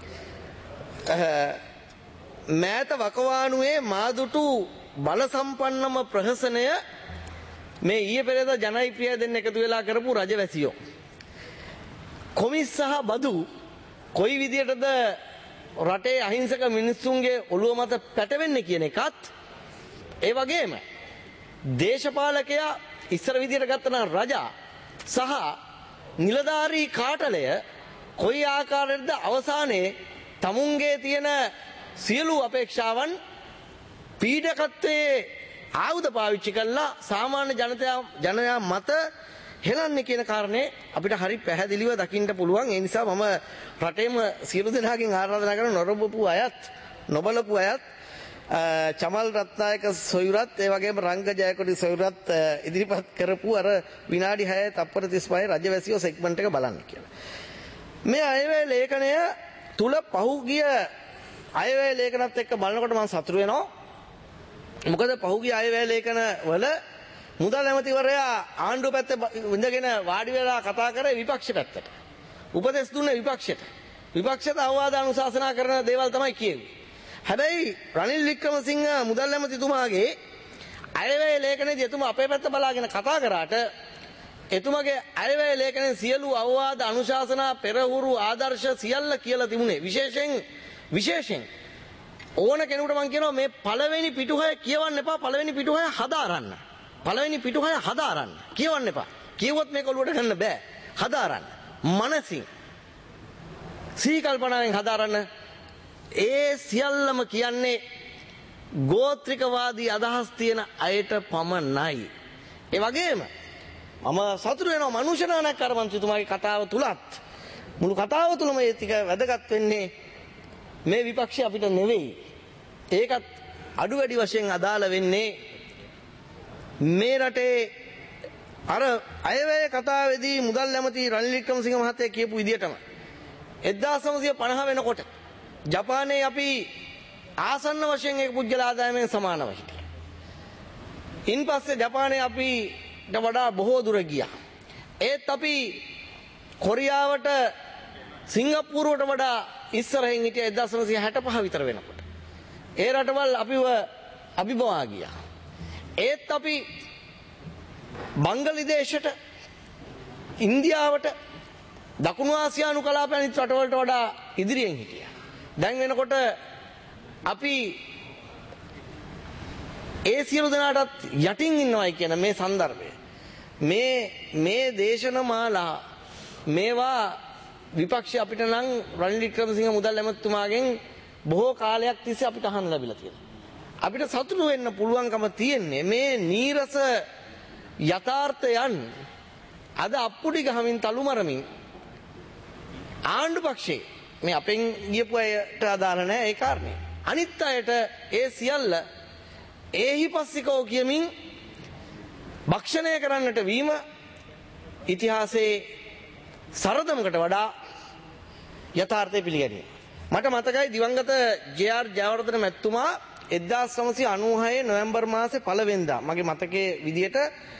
මෑත වකවානුවේ මාදුටු බල සම්පන්නම ප්‍රහසනය මේ ඊයේ පෙරේද ජනයි ප්‍රිය දෙන්න එකතු වෙලා කරපු රජවැසියෝ. කොමිස් සහ බදු කොයි විදියටද රටේ අහිංසක මිනිස්සුන්ගේ ඔළුව මත පැටවෙන්නේ කියන එකත් ඒ වගේම දේශපාලකයා ඉස්සර විදියට ගත්තන රජා සහ නිලධාරී කාටලය කොයි ආකාරයකද අවසානයේ තමුන්ගේ තියෙන සියලු අපේක්ෂාවන් පීඩකත්වයේ ආයුධ පාවිච්චි කරලා සාමාන්‍ය ජනතා ජනයා මත හෙලන්නේ කියන කාරණේ අපිට හරි පැහැදිලිව දකින්න පුළුවන්. ඒ නිසා මම රටේම සියලු දෙනාගෙන් ආරාධනා කරන නොරබපු අයත් නොබලපු අයත් චමල් රත්නායක සොයුරත් ඒ වගේම රංග ජයකොඩි සොයුරත් ඉදිරිපත් කරපු අර විනාඩි හය තප්පර තිස්පහේ රජවැසියෝ සෙග්මන්ට් එක බලන්න කියලා. මේ අයවැය ලේඛනය තුල පහුගිය අයවැය ලේඛනත් එක්ක බලනකොට මම සතුටු වෙනවා. මොකද පහුගිය අයවැය ලේඛන වල මුදල් ඇමතිවරයා ආණ්ඩුව පැත්තේ ඉඳගෙන වාඩි වෙලා කතා කරේ විපක්ෂ පැත්තට. උපදෙස් දුන්නේ විපක්ෂයට. විපක්ෂයට අවවාද අනුශාසනා කරන දේවල් තමයි කියෙන්නේ. හැබැයි රනිල් වික්‍රමසිංහ මුදල් ඇමතිතුමාගේ අයවැය ලේඛනයේදී එතුමා අපේ පැත්ත බලාගෙන කතා කරාට එතුමාගේ අයවැය ලේඛනයේ සියලු අවවාද අනුශාසනා පෙරහුරු ආදර්ශ සියල්ල කියලා තිබුණේ. විශේෂයෙන් විශේෂයෙන් ඕන කෙනෙකුට මම කියනවා මේ පළවෙනි පිටුහය කියවන්න එපා, පළවෙනි පිටුහය හදාරන්න. පළවෙනි පිටුහය හදාරන්න. කියවන්න එපා. කියවුවොත් මේක ඔලුවට ගන්න බෑ. හදාරන්න. මනසින් සී කල්පනාවෙන් හදාරන්න. ඒ සියල්ලම කියන්නේ ගෝත්‍රිකවාදී අදහස් තියෙන අයට පමණයි. ඒ වගේම මම සතුටු වෙනවා මනුෂ්‍යනායක කර්මන්ත්‍රීතුමාගේ කතාව තුලත් මුළු කතාව තුලම ඒ ටික වැදගත් වෙන්නේ මේ විපක්ෂය අපිට නෙවෙයි. ඒකත් අඩු වැඩි වශයෙන් අදාළ වෙන්නේ මේ රටේ අර අයවැය කතාවේදී මුදල් ඇමති රනිල් වික්‍රමසිංහ මහත්තයා කියපු විදිහටම එක්දාස් නවසිය පනහ වෙනකොට ජපානයේ අපි ආසන්න වශයෙන් ඒක පුද්ගල ආදායමෙන් සමානව හිටියා. ඉන්පස්සේ ජපානයේ අපිට වඩා බොහෝ දුර ගියා. ඒත් අපි කොරියාවට සිංගප්පූරුවට වඩා ඉස්සරහින් හිටියා එක්දාස් නවසිය හැට පහ විතර වෙනකොට. ඒ රටවල් අපිව අභිබවා ගියා. ඒත් අපි බංගලිදේශයට ඉන්දියාවට දකුණු ආසියානු කලාප අනිත් රටවලට වඩා ඉදිරියෙන් හිටියා. දැන් වෙනකොට අපි ඒ සියලු දෙනාටත් යටින් ඉන්නවයි කියන මේ સંદર્ભය මේ මේ දේශනමාලා මේවා විපක්ෂය අපිට නම් රනිල් වික්‍රමසිංහ මුදල් ඇමතුමාගෙන් බොහෝ කාලයක් තිස්සේ අපිට අහන්න ලැබිලා තියෙනවා. අපිට සතුටු වෙන්න පුළුවන්කම තියෙන්නේ මේ නීරස යථාර්ථයන් අද අප්පුඩි ගහමින් තලු මරමින් ආණ්ඩු පක්ෂේ මේ අපෙන් ගියපු අයට අදාළ නැහැ ඒ කාරණේ. අනිත් අයට ඒ සියල්ල ඒහිපස්සිකෝ කියමින් භක්ෂණය කරන්නට වීම ඉතිහාසයේ සරදමකට වඩා යථාර්ථය පිළිගැනීම. මට මතකයි දිවංගත ජේ.ආර්. ජයවර්ධන මැතිතුමා එක්දාස් නවසිය අනූහය නොවැම්බර් මාසේ පළවෙනිදා මගේ මතකයේ විදිහට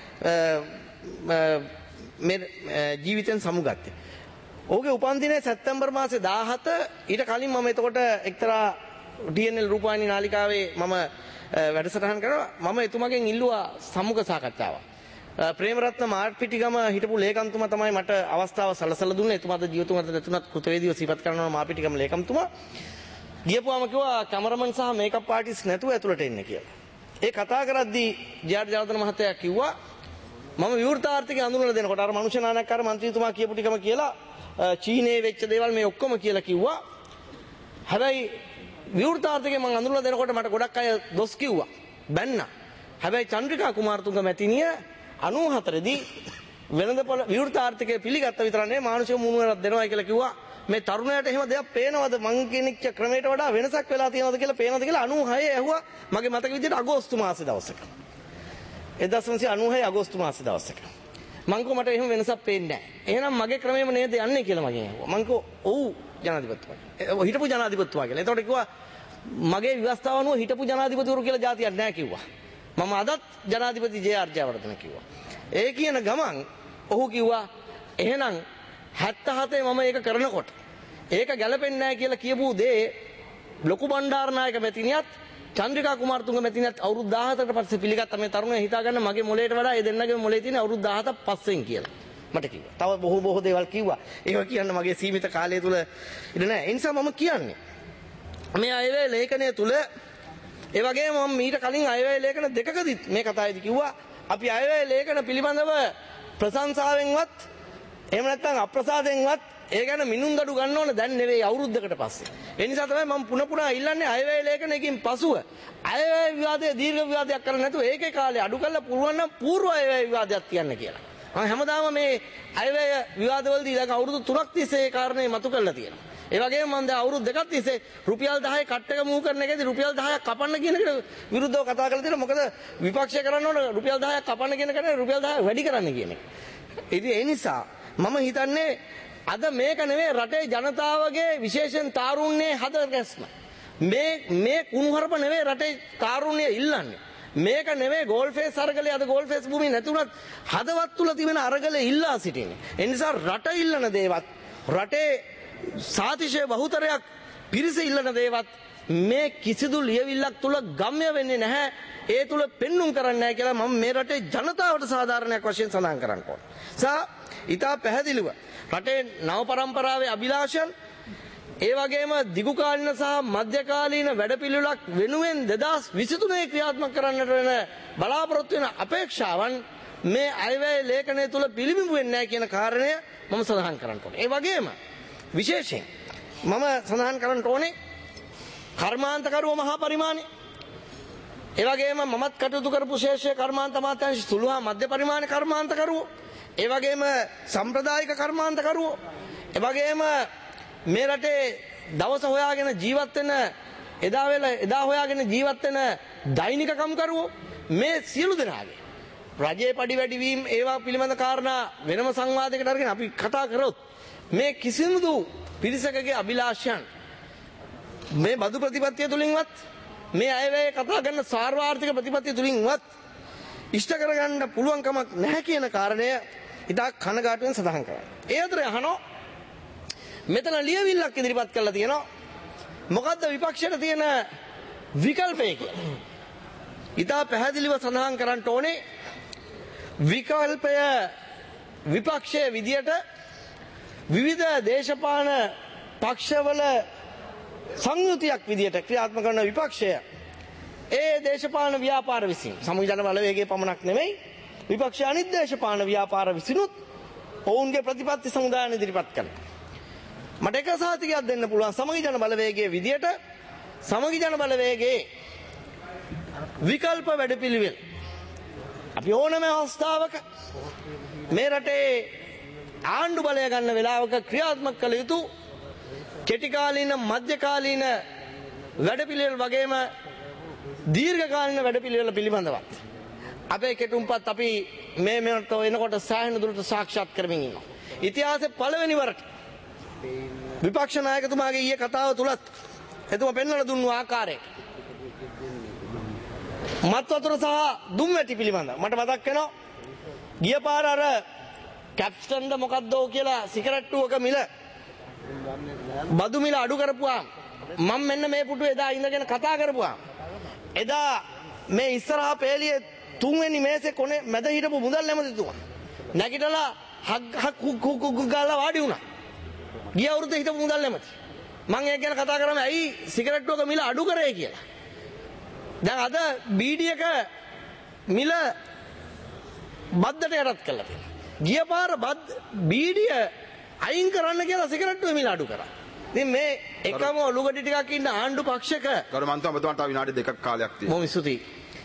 මේ ජීවිතෙන් සමුගත්තේ. ඔහුගේ උපන්දිනය සැප්තැම්බර් මාසේ දාහත ඊට කලින් මම එතකොට එක්තරා ඩී එන් එල් රූපවාහිනී නාලිකාවේ මම වැඩසටහන් කරනවා. මම එතුමගෙන් ඉල්ලුවා සමුග සාකච්ඡාවක්. ප්‍රේමරත්න මාර්පිටිගම හිටපු ලේකම්තුමා තමයි මට අවස්ථාව සලසලා දුන්නේ. එතුමාද ජීවතුමා නැතුණත් කෘතවේදීව සිපත් කරනවා මාර්පිටිගම ලේකම්තුමා. ගියපුවාම කිව්වා කැමරමන් සහ මේකප් ආටිස්ට් නැතුව ඇතුළට එන්න කියලා. ඒ කතා කරද්දී ජේ.ආර්. ජයවර්ධන මහත්තයා කිව්වා මම විවෘත ආර්ථිකය අඳුනලා දෙනකොට අර මනුෂ්‍ය නායකකාර මන්ත්‍රීතුමා කියපු ටිකම කියලා චීනයේ වෙච්ච දේවල් මේ ඔක්කොම කියලා කිව්වා. හැබැයි විවෘත ආර්ථිකය මම අඳුනලා දෙනකොට මට ගොඩක් අය දොස් කිව්වා. බැන්නා. හැබැයි චන්ද්‍රිකා කුමාරතුංග මැතිණිය අනූහතර දී වෙළඳපොළ විවෘත ආර්ථිකය පිළිගත්ත විතර නෙවෙයි මානුෂික මුහුණක් දෙනවා කියලා කිව්වා. මේ තරුණයාට එහෙම දෙයක් පේනවද මං කියනිච්ච ක්‍රමයට වඩා වෙනසක් වෙලා තියෙනවද කියලා පේනවද කියලා අනූහය ඇහුවා. මගේ මතක විදිහට අගෝස්තු මාසේ දවසක. එක්දාස් නවසිය අනූහය අගෝස්තු මාසේ දවසක. මං කෝ මට එහෙම වෙනසක් පේන්නේ නැහැ. එහෙනම් මගේ ක්‍රමෙම නේද යන්නේ කියලා මගෙන් ඇහුවා. මං කෝ ඔව් ජනාධිපතිතුමා. හිටපු ජනාධිපතිතුමා කියලා. එතකොට කිව්වා මගේ ව්‍යවස්ථාව අනුව හිටපු ජනාධිපතිවරු කියලා જાතියක් නැහැ කිව්වා. මම අදත් ජනාධිපති ජේ.ආර්. ජයවර්ධන කිව්වා. ඒ කියන ගමන් ඔහු කිව්වා එහෙනම් හැත්තහතේ මම ඒක කරනකොට ඒක ගැලපෙන්නේ නැහැ කියලා කියපු දේ ලොකු බණ්ඩාරනායක මැතිණියත් චන්ද්‍රිකා කුමාරතුංග මැතිණියත් අවුරුදු දාහතකට පස්සේ පිළිගත්ත මේ තරුණයා හිතාගන්න මගේ මොලේට වඩා ඒ දෙන්නගේ මොලේ තියෙන අවුරුදු දාහතක් පස්සෙන් කියලා මට කිව්වා. තව බොහෝ බොහෝ දේවල් කිව්වා. ඒක කියන්න මගේ සීමිත කාලය තුල ඉඳ නැහැ. ඒ නිසා මම කියන්නේ මේ අයවැය ලේඛනය තුල ඒ වගේම මම ඊට කලින් අයවැය ලේඛන දෙකකදී මේ කතාවේදී කිව්වා අපි අයවැය ලේඛන පිළිබඳව ප්‍රශංසාවෙන්වත් එහෙම නැත්නම් අප්‍රසාදයෙන්වත් ඒ ගැන මිනුම්දඩු ගන්න ඕන දැන් නෙවෙයි අවුරුද්දකට පස්සේ. ඒ නිසා තමයි මම පුන පුනා ඉල්ලන්නේ අයවැය ලේඛනයකින් පසුව අයවැය විවාදයේ දීර්ඝ විවාදයක් කරන්න නැතුව ඒකේ කාලේ අඩු කරලා පුළුවන් නම් పూర్ව අයවැය විවාදයක් තියන්න කියලා. මම හැමදාම මේ අයවැය විවාදවලදී දැන් අවුරුදු තුනක් තිස්සේ ඒ කාරණේ මතු කරලා තියෙනවා. ඒ වගේම මම දැන් අවුරුදු දෙකක් තිස්සේ රුපියල් දහය කට් එක මූ කරන එකේදී රුපියල් දහයක් කපන්න කියන එකට විරුද්ධව කතා කරලා තියෙනවා. මොකද විපක්ෂය කරන්න ඕන රුපියල් දහයක් කපන්න කියන එකට රුපියල් දහය වැඩි කරන්න කියන එක. ඉතින් ඒ නිසා මම හිතන්නේ අද මේක නෙවෙයි රටේ ජනතාවගේ විශේෂයෙන් තාරුණ්‍යයේ හදගැස්ම. මේ මේ කුණුහරුප නෙවෙයි රටේ තාරුණ්‍යය ඉල්ලන්නේ. මේක නෙවෙයි ගෝල්ෆේස් අරගලේ අද ගෝල්ෆේස් භූමිය නැතුණත් හදවත් තුල තිබෙන අරගලේ ඉල්ලා සිටින්නේ. ඒ නිසා රට ඉල්ලන දේවත් රටේ සාතිශය බහුතරයක් පිරිස ඉල්ලන දේවත් මේ කිසිදු ලියවිල්ලක් තුල ගම්‍ය වෙන්නේ නැහැ. ඒ තුල පෙන්눔 කරන්නේ නැහැ කියලා මම මේ රටේ ජනතාවට සාධාරණයක් වශයෙන් සඳහන් කරන්න ඕන. සා ඉතා පැහැදිලිව රටේ නව පරම්පරාවේ අභිලාෂයන් ඒ වගේම දිගුකාලීන සහ මධ්‍යකාලීන වැඩපිළිවෙලක් වෙනුවෙන් දෙදාස් විසිතුනේ ක්‍රියාත්මක කරන්නට වෙන බලාපොරොත්තු වෙන අපේක්ෂාවන් මේ අයවැය ලේඛනය තුල පිළිබිඹු වෙන්නේ නැහැ කියන කාරණය මම සඳහන් කරන්න ඕනේ. ඒ වගේම විශේෂයෙන් මම සඳහන් කරන්න ඕනේ කර්මාන්තකරුව මහා පරිමාණය ඒ වගේම මමත් කටයුතු කරපු ශේෂ්ඨ කර්මාන්ත අමාත්‍යාංශ සුළු හා මධ්‍ය පරිමාණ කර්මාන්තකරුවෝ ඒ වගේම සම්ප්‍රදායික කර්මාන්තකරුවෝ ඒ වගේම මේ රටේ දවස හොයාගෙන ජීවත් වෙන එදා වෙල එදා හොයාගෙන ජීවත් වෙන දෛනික කම්කරුවෝ මේ සියලු දෙනාගේ රජයේ පඩි වැඩිවීම ඒවා පිළිබඳ කාරණා වෙනම සංවාදයකට අරගෙන අපි කතා කරොත් මේ කිසිදු පිරිසකගේ අභිලාෂයන් මේ බදු ප්‍රතිපත්තිය තුලින්වත් මේ අයවැය කතා කරන සාර්වාර්ථික ප්‍රතිපත්තිය තුලින්වත් ඉෂ්ට කරගන්න පුළුවන් කමක් නැහැ කියන කාරණය ඉතා කනගාටුවෙන් සඳහන් කරනවා. ඒ අතර අහනවා මෙතන ලියවිල්ලක් ඉදිරිපත් කරලා තියෙනවා. මොකද්ද විපක්ෂයට තියෙන විකල්පය කියලා. ඉතා පැහැදිලිව සඳහන් කරන්න ඕනේ විකල්පය විපක්ෂයේ විදියට විවිධ දේශපාලන පක්ෂවල සංයුතියක් විදියට ක්‍රියාත්මක කරන විපක්ෂය ඒ දේශපාලන ව්‍යාපාර විසින් සමගි ජන බලවේගයේ පමණක් නෙමෙයි විපක්ෂ අනිත් දේශපාලන ව්‍යාපාර විසිනුත් ඔවුන්ගේ ප්‍රතිපත්ති සමුදායන ඉදිරිපත් කරනවා. මට එක සහතිකයක් දෙන්න පුළුවන් සමගි ජන බලවේගයේ විදියට සමගි ජන බලවේගයේ විකල්ප වැඩපිළිවෙල අපි ඕනම අවස්ථාවක මේ රටේ ආණ්ඩු බලය ගන්න වෙලාවක ක්‍රියාත්මක කළ යුතු කෙටිකාලීන මධ්‍යකාලීන වැඩපිළිවෙල වගේම දීර්ඝකාලීන වැඩපිළිවෙල පිළිබඳවත් අපේ කෙටුම්පත් අපි මේ මෙතන එනකොට සෑහෙන දුරට සාක්ෂාත් කරමින් ඉන්නවා. ඉතිහාසයේ පළවෙනි වරට විපක්ෂ නායකතුමාගේ ඊයේ කතාව තුලත් එතුමා පෙන්වලා දුන්නු ආකාරයට මත් වතුර සහ දුම් වැටි පිළිබඳ මට මතක් වෙනවා ගිය පාර අර කැප්ස්ටන්ද මොකද්ද කියලා සිගරට්ටුවක මිල බදු මිල අඩු කරපුවාම මම මෙන්න මේ පුටුවේ එදා ඉඳගෙන කතා කරපුවාම එදා මේ ඉස්සරහා පේලියේ තුන්වෙනි මේසේ කොනේ මැද හිටපු මුදල් ඇමතිතුමා නැගිටලා හක් හක් ගාලා වාඩි වුණා. ගිය අවුරුද්දේ හිටපු මුදල් ඇමති මම ඒක ගැන කතා කරාම ඇයි සිගරට්ටුවක මිල අඩු කරේ කියලා. දැන් අද බීඩියක මිල බද්දට යටත් කළා තියෙනවා. ගිය පාර බද්ද බීඩිය අයින් කරන්න කියලා සිගරට්ටුවේ මිල අඩු කරා. ඉතින් මේ එකම ඔලුගඩි ටිකක් ඉන්න ආණ්ඩු පක්ෂක ගරු මන්ත්‍රී ඔබතුමාට විනාඩි දෙකක් කාලයක් තියෙනවා. බොහොම ස්තුතියි.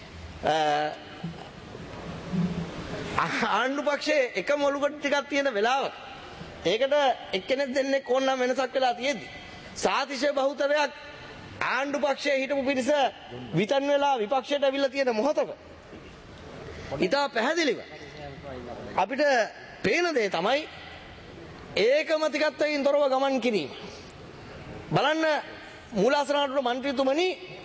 ආණ්ඩු පක්ෂයේ එකම ඔලුගඩි ටිකක් තියෙන වෙලාවක ඒකට එක්කෙනෙක් දෙන්නෙක් ඕනනම් වෙනසක් වෙලා තියෙද්දි සාතිශය බහුතරයක් ආණ්ඩු පක්ෂයේ හිටපු පිරිස විතන් වෙලා විපක්ෂයට ඇවිල්ලා තියෙන මොහොතක ඉතා පැහැදිලිව අපිට පේන දේ තමයි ඒකමතිකත්වයෙන් තොරව ගමන් කිරීම. බලන්න මූලාසනාවට මන්ත්‍රීතුමනි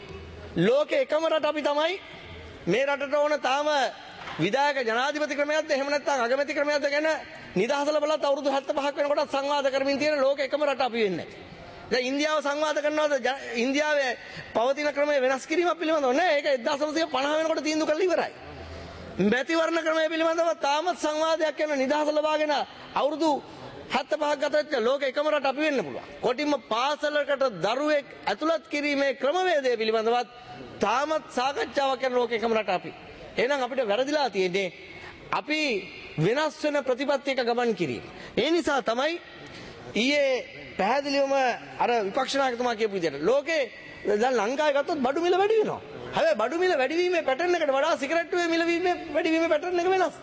ලෝකේ එකම රට අපි තමයි මේ රටට ඕන තාම විධායක ජනාධිපති ක්‍රමයක්ද එහෙම නැත්නම් අගමැති ක්‍රමයක්ද ගැන නිදහසල බලත් අවුරුදු හතළිස් වෙනකොට සංවාද කරමින් තියෙන ලෝකේ එකම රට අපි වෙන්නේ. දැන් ඉන්දියාව සංවාද කරනවාද ඉන්දියාවේ පවතින ක්‍රමය වෙනස් කිරීමක් පිළිබඳව නෑ. ඒක එක්දාස් නවසිය පනහ වෙනකොට තීන්දුව කරලා ඉවරයි. මැතිවරණ ක්‍රමය පිළිබඳව තාමත් සංවාදයක් යන නිදහස ලබාගෙන අවුරුදු හතළිසක් ගත වෙච්ච ලෝකේ එකම රට අපි වෙන්න පුළුවන්. කොටින්ම පාසලකට දරුවෙක් ඇතුළත් කිරීමේ ක්‍රමවේදය පිළිබඳවත් තාමත් සාකච්ඡාවක් කරන ලෝකේ එකම රට අපි. එහෙනම් අපිට වැරදිලා තියෙන්නේ අපි වෙනස් වෙන ප්‍රතිපත්තියක ගමන් කිරීම. ඒ නිසා තමයි ඊයේ පැහැදිලිවම අර විපක්ෂ නායකතුමා කියපු විදිහට ලෝකේ දැන් ලංකාවේ ගත්තොත් බඩු මිල වැඩි වෙනවා. හැබැයි බඩු මිල වැඩි වීමේ පැටර්න් එකට වඩා සිගරට්ටුවේ මිල වීමේ වැඩි වීමේ පැටර්න් එක වෙනස්.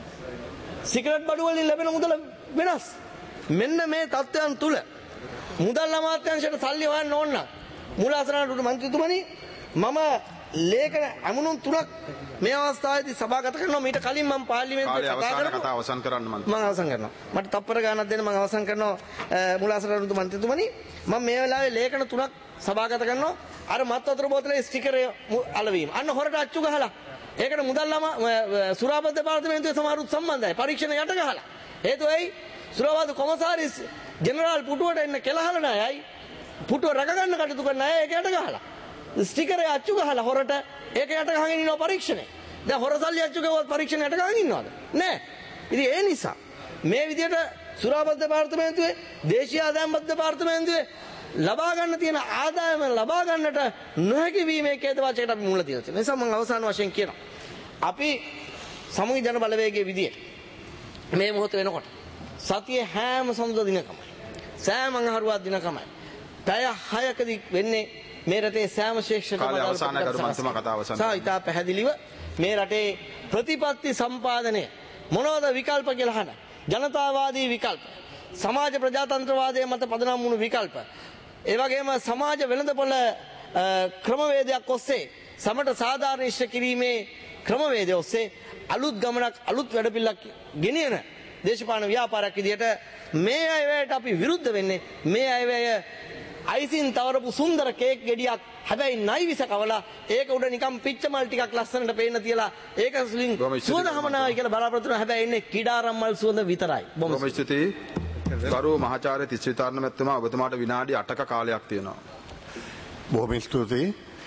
සිගරට් බඩු වලින් ලැබෙන මුදල වෙනස්. මෙන්න මේ තත්ත්වයන් තුල මුදල් අමාත්‍යාංශයට සල්ලි හොයන්න ඕන නම් මූලාසනාවට මන්ත්‍රීතුමනි මම ලේඛන අමුණුම් තුනක් මේ අවස්ථාවේදී සභාගත කරනවා. මීට කලින් මම පාර්ලිමේන්තුවේ කතා කරා. කතාව අවසන් කරන්න මම මම අවසන් කරනවා. මට තප්පර ගානක් දෙන්න මම අවසන් කරනවා. මූලාසනාවට මන්ත්‍රීතුමනි මම මේ වෙලාවේ ලේඛන තුනක් සභාගත කරනවා. අර මත් වතුර බෝතලේ ස්ටිකරය අලවීම. අන්න හොරට අච්චු ගහලා. ඒකට මුදල් ළම සුරාපත් දෙපාර්තමේන්තුවේ සමහරුත් සම්බන්ධයි. පරීක්ෂණ යට ගහලා. හේතුව ඇයි? සුරාපත් කොමසාරිස් ජෙනරාල් පුටුවට එන්න කෙලහල නෑයි. පුටුව රැක ගන්න කටයුතු කරන අය ඒක යට ගහලා. ස්ටිකරය අච්චු ගහලා හොරට ඒක යට ගහගෙන ඉන්නවා පරීක්ෂණේ. දැන් හොර සල්ලි අච්චු ගාවත් පරීක්ෂණ යට ගහගෙන ඉන්නවද? නෑ. ඉතින් ඒ නිසා මේ විදිහට සුරාපත් දෙපාර්තමේන්තුවේ දේශීය ආදායම් බද්ධ දෙපාර්තමේන්තුවේ ලබා ගන්න තියෙන ආදායම ලබා ගන්නට නොහැකි වීමේ කේතවාචයකට අපි මුල තියලා තියෙනවා. ඒ නිසා මම අවසාන වශයෙන් කියනවා. අපි සමගි ජන බලවේගයේ විදියට මේ මොහොත වෙනකොට සතියේ හැම සඳුදා දිනකම සෑම අඟහරුවා දිනකම පැය හයකදී වෙන්නේ මේ රටේ සෑම ශික්ෂණ අවසාන කරු මන්ත්‍රීතුමා කතාව අවසන් කරනවා. ඉතා පැහැදිලිව මේ රටේ ප්‍රතිපත්ති සම්පාදනය මොනවද විකල්ප කියලා අහන ජනතාවාදී විකල්ප සමාජ ප්‍රජාතන්ත්‍රවාදයේ මත පදනම් වුණු විකල්ප ඒ වගේම සමාජ වෙළඳපොළ ක්‍රමවේදයක් ඔස්සේ සමට සාධාරණීෂ්ඨ කිරීමේ ක්‍රමවේදය ඔස්සේ අලුත් ගමනක් අලුත් වැඩපිළිවෙලක් ගෙනියන දේශපාලන ව්‍යාපාරයක් විදිහට මේ අයවැයට අපි විරුද්ධ වෙන්නේ. මේ අයවැය අයිසින් තවරපු සුන්දර කේක් ගෙඩියක් හැබැයි නයි විස කවලා ඒක උඩ නිකන් පිච්ච මල් ටිකක් ලස්සනට පේන්න තියලා ඒක සුලින් සුවඳ හමනායි කියලා බලාපොරොත්තු වෙනවා. හැබැයි එන්නේ කිඩාරම් මල් සුවඳ විතරයි. බොහොම ස්තුතියි. ගරු මහාචාර්ය තිස්විතාරණ මැතිතුමා ඔබතුමාට විනාඩි අටක කාලයක් තියෙනවා. බොහොම ස්තුතියි.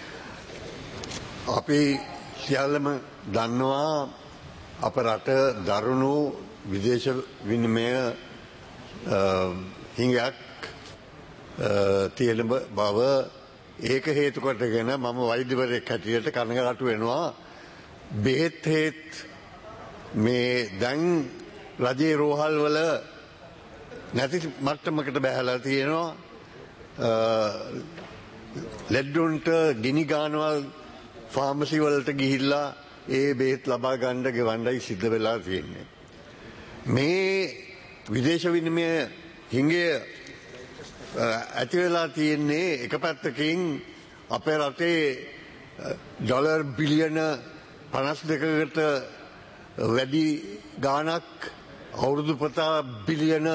අපි සියල්ලම දන්නවා අප රට දරුණු විදේශ විනිමය හිඟයක් තියෙන බව ඒක හේතු කොටගෙන මම වෛද්‍යවරයෙක් හැටියට කනගාටු වෙනවා. බෙහෙත් හේත් මේ දැන් රජයේ රෝහල් වල නැති මට්ටමකට බැහැලා තියෙනවා. ලෙඩ්ඩුන්ට ගිනි ගානවල් ෆාමසි වලට ගිහිල්ලා ඒ බෙහෙත් ලබා ගන්න ගෙවන්නයි සිද්ධ වෙලා තියෙන්නේ. මේ විදේශ විනිමය හිඟය ඇති වෙලා තියෙන්නේ එක පැත්තකින් අපේ රටේ ඩොලර් බිලියන පනස් දෙකකට වැඩි ගාණක් අවුරුදු පතා බිලියන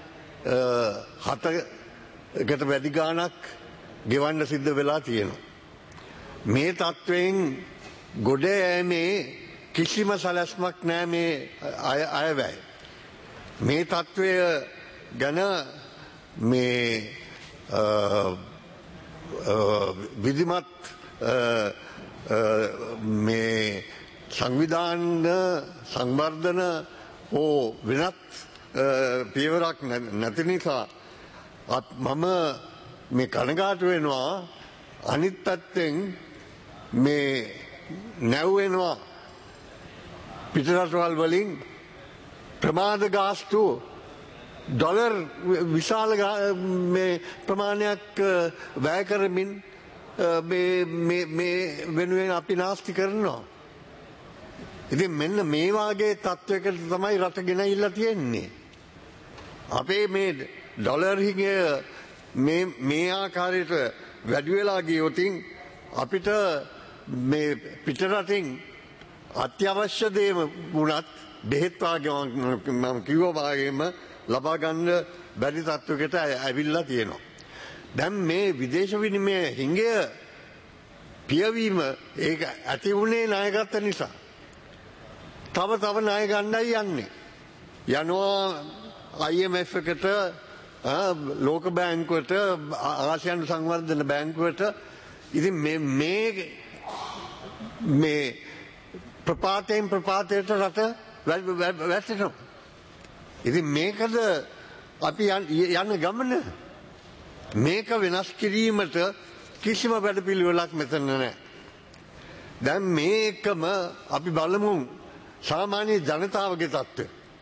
හතකට වැඩි ගාණක් ගෙවන්න සිද්ධ වෙලා තියෙනවා. මේ තත්ත්වයෙන් ගොඩ යෑමේ කිසිම සැලැස්මක් නැහැ මේ අයවැය. මේ තත්ත්වය ගැන මේ විධිමත් මේ සංවිධාන සංවර්ධන හෝ වෙනත් පියවරක් නැති නිසා මම මේ කනගාටු වෙනවා. අනිත් පැත්තෙන් මේ නැව්වෙනවා පිටරටවල් වලින් ප්‍රමාද ගාස්තු ඩොලර් විශාල මේ ප්‍රමාණයක් වැය කරමින් මේ වෙනුවෙන් අපි නාස්ති කරනවා. ඉතින් මෙන්න මේ වාගේ තත්ත්වයකට තමයි රට ගෙනහිල්ලා තියෙන්නේ. අපේ මේ ඩොලර් හිඟය මේ මේ ආකාරයට වැඩි වෙලා ගියොතින් අපිට මේ පිටරටින් අත්‍යවශ්‍ය දේ වුණත් බෙහෙත් වාගේ මම කිව්වා වාගේම ලබා ගන්න බැරි තත්ත්වයකට ඇවිල්ලා තියෙනවා. දැන් මේ විදේශ විනිමය හිඟය පියවීම ඒක ඇති වුණේ ණය ගත්ත නිසා. තව තව ණය ගන්නයි යන්නේ. යනවා I M F එකට ලෝක බැංකුවට ආසියානු සංවර්ධන බැංකුවට. ඉතින් මේ මේ මේ ප්‍රපාතයෙන් ප්‍රපාතයට රට වැටෙනවා. ඉතින් මේකද අපි යන ගමන. මේක වෙනස් කිරීමට කිසිම වැඩපිළිවෙලක් මෙතන නැහැ. දැන් මේකම අපි බලමු සාමාන්‍ය ජනතාවගේ තත්ත්වය.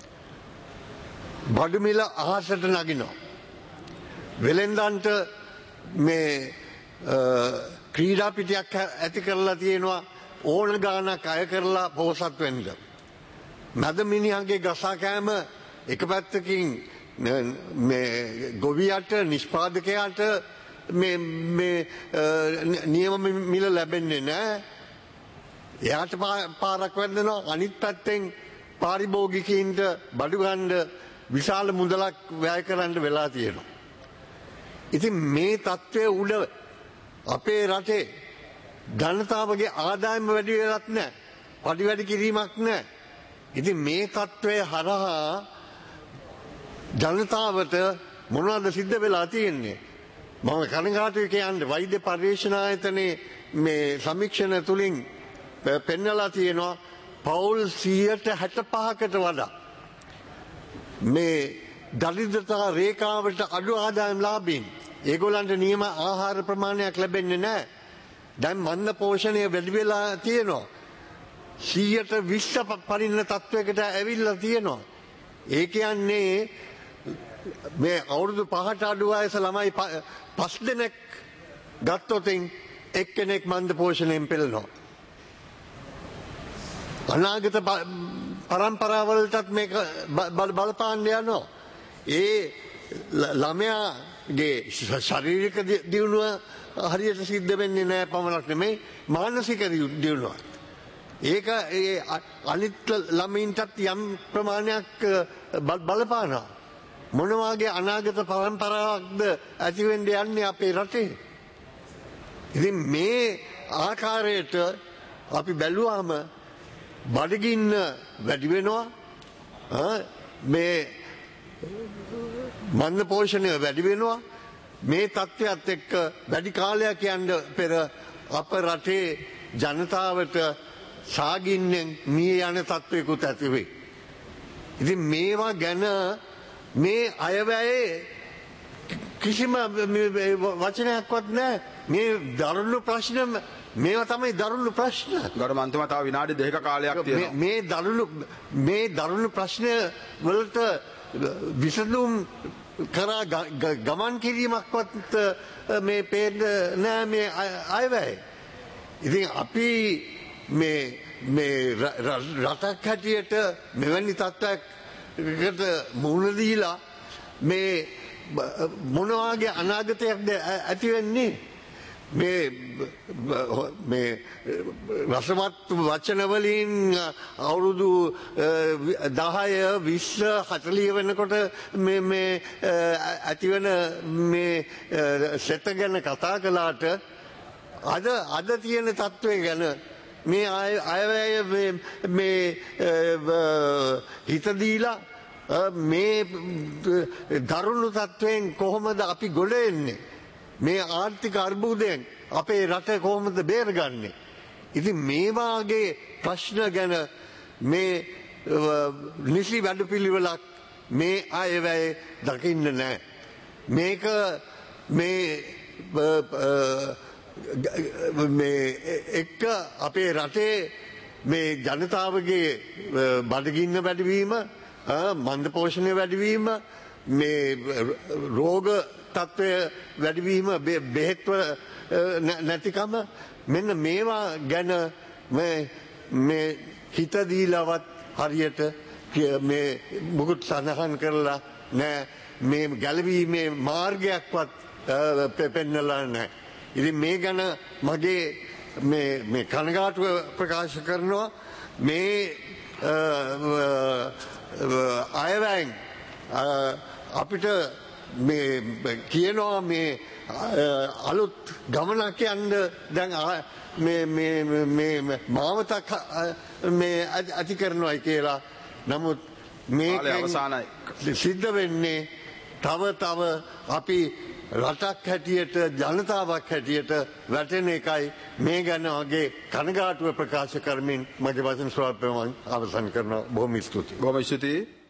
බඩු මිල අහසට නගිනවා. වෙලෙන්දන්ට මේ ක්‍රීඩා පිටියක් ඇති කරලා තියෙනවා ඕන ගානක් අය කරලා පෝසත් වෙන්න. මැද මිනිහාගේ ගසා කෑම එක පැත්තකින් මේ ගොවියට නිෂ්පාදකයාට මේ මේ නියම මිල ලැබෙන්නේ නැහැ. එයාට පාරක් වැදෙනවා. අනිත් පැත්තෙන් පාරිභෝගිකයින්ට බඩු ගන්න විශාල මුදලක් වැය කරන්න වෙලා තියෙනවා. ඉතින් මේ තත්ත්වයේ උඩ අපේ රටේ ජනතාවගේ ආදායම වැඩි වෙලත් නැහැ. පඩි වැඩි කිරීමක් නැහැ. ඉතින් මේ තත්ත්වය හරහා ජනතාවට මොනවද සිද්ධ වෙලා තියෙන්නේ? මම කනගාටුයි කියන්නේ වෛද්‍ය පර්යේෂණ ආයතනයේ මේ සමීක්ෂණ තුලින් පෙන්නලා තියෙනවා පවුල් සියයට හැට පහකට වඩා මේ දරිද්‍රතා රේඛාවට අඩු ආදායම් ලාභීන්. ඒගොල්ලන්ට නියම ආහාර ප්‍රමාණයක් ලැබෙන්නේ නැහැ. දැන් මන්ද පෝෂණය වැඩි වෙලා තියෙනවා. සියයට විස්ස පරින්න තත්වයකට ඇවිල්ලා තියෙනවා. ඒ කියන්නේ මේ අවුරුදු පහට අඩු වයස ළමයි පස් දෙනෙක් ගත්තොතින් එක්කෙනෙක් මන්ද පෝෂණයෙන් පෙළෙනවා. අනාගත පරම්පරාවලටත් මේක බලපාන්න යනවා. ඒ ළමයාගේ ශාරීරික දියුණුව හරියට සිද්ධ වෙන්නේ නැහැ පමණක් නෙමෙයි මානසික දියුණුව. ඒක ඒ අනිත් ළමයින්ටත් යම් ප්‍රමාණයක් බලපානවා. මොන වගේ අනාගත පරම්පරාවක්ද ඇති වෙන්න යන්නේ අපේ රටේ. ඉතින් මේ ආකාරයට අපි බැලුවාම බඩගින්න වැඩි වෙනවා. මේ මන්ද පෝෂණය වැඩි වෙනවා. මේ තත්ත්වයට එක්ක වැඩි කාලයක් යන්න පෙර අප රටේ ජනතාවට සාගින්නෙන් මිය යන තත්ත්වයකුත් ඇති වෙයි. ඉතින් මේවා ගැන මේ අයවැයේ කිසිම වචනයක්වත් නැහැ. මේ දරුණු ප්‍රශ්න මේවා තමයි දරුණු ප්‍රශ්න. ගරු මන්ත්‍රීතුමා තව විනාඩි දෙකක කාලයක් තියෙනවා. මේ දරුණු මේ දරුණු ප්‍රශ්න වලට විසඳුම් කරා ගමන් කිරීමක්වත් මේ පේන්නේ නැහැ මේ අයවැය. ඉතින් අපි මේ මේ රටක් හැටියට මෙවැනි තත්ත්වයකට මුහුණ දීලා මේ මොන වගේ අනාගතයක්ද ඇති වෙන්නේ? මේ මේ රසවත් වචන වලින් අවුරුදු දහය විස්ස හතලිය වෙනකොට මේ මේ ඇතිවන මේ සෙත ගැන කතා කළාට අද අද තියෙන තත්ත්වය ගැන මේ අයවැය මේ හිත දීලා මේ දරුණු තත්ත්වයෙන් කොහොමද අපි ගොඩ එන්නේ? මේ ආර්ථික අර්බුදයෙන් අපේ රට කොහොමද බේරගන්නේ? ඉතින් මේ වාගේ ප්‍රශ්න ගැන මේ නිසි වැඩපිළිවෙලක් මේ අයවැය දකින්න නැහැ. මේක මේ මේ එක්ක අපේ රටේ මේ ජනතාවගේ බඩගින්න වැඩිවීම, මන්ද පෝෂණය වැඩිවීම, මේ රෝග තත්ත්වය වැඩිවීම, බෙහෙත් නැතිකම, මෙන්න මේවා ගැන මේ හිත දීලවත් හරියට මේ මුකුත් සඳහන් කරලා නෑ. මේ ගැලවීමේ මාර්ගයක්වත් පෙන්නලා නැහැ. ඉතින් මේ ගැන මගේ මේ මේ කනගාටුව ප්‍රකාශ කරනවා. මේ අයවැයෙන් අපිට මේ කියනවා මේ අලුත් ගමනක් යන්න දැන් මේ මේ මේ මාවතක් මේ ඇති කරනවායි කියලා. නමුත් මේ අවසානයි සිද්ධ වෙන්නේ තව තව අපි රටක් හැටියට ජනතාවක් හැටියට වැටෙන එකයි. මේ ගැන වගේ කනගාටුව ප්‍රකාශ කරමින් මගේ වචන ස්වල්පයෙන් අවසන් කරනවා. බොහොම ස්තුතියි. බොහොම ස්තුතියි.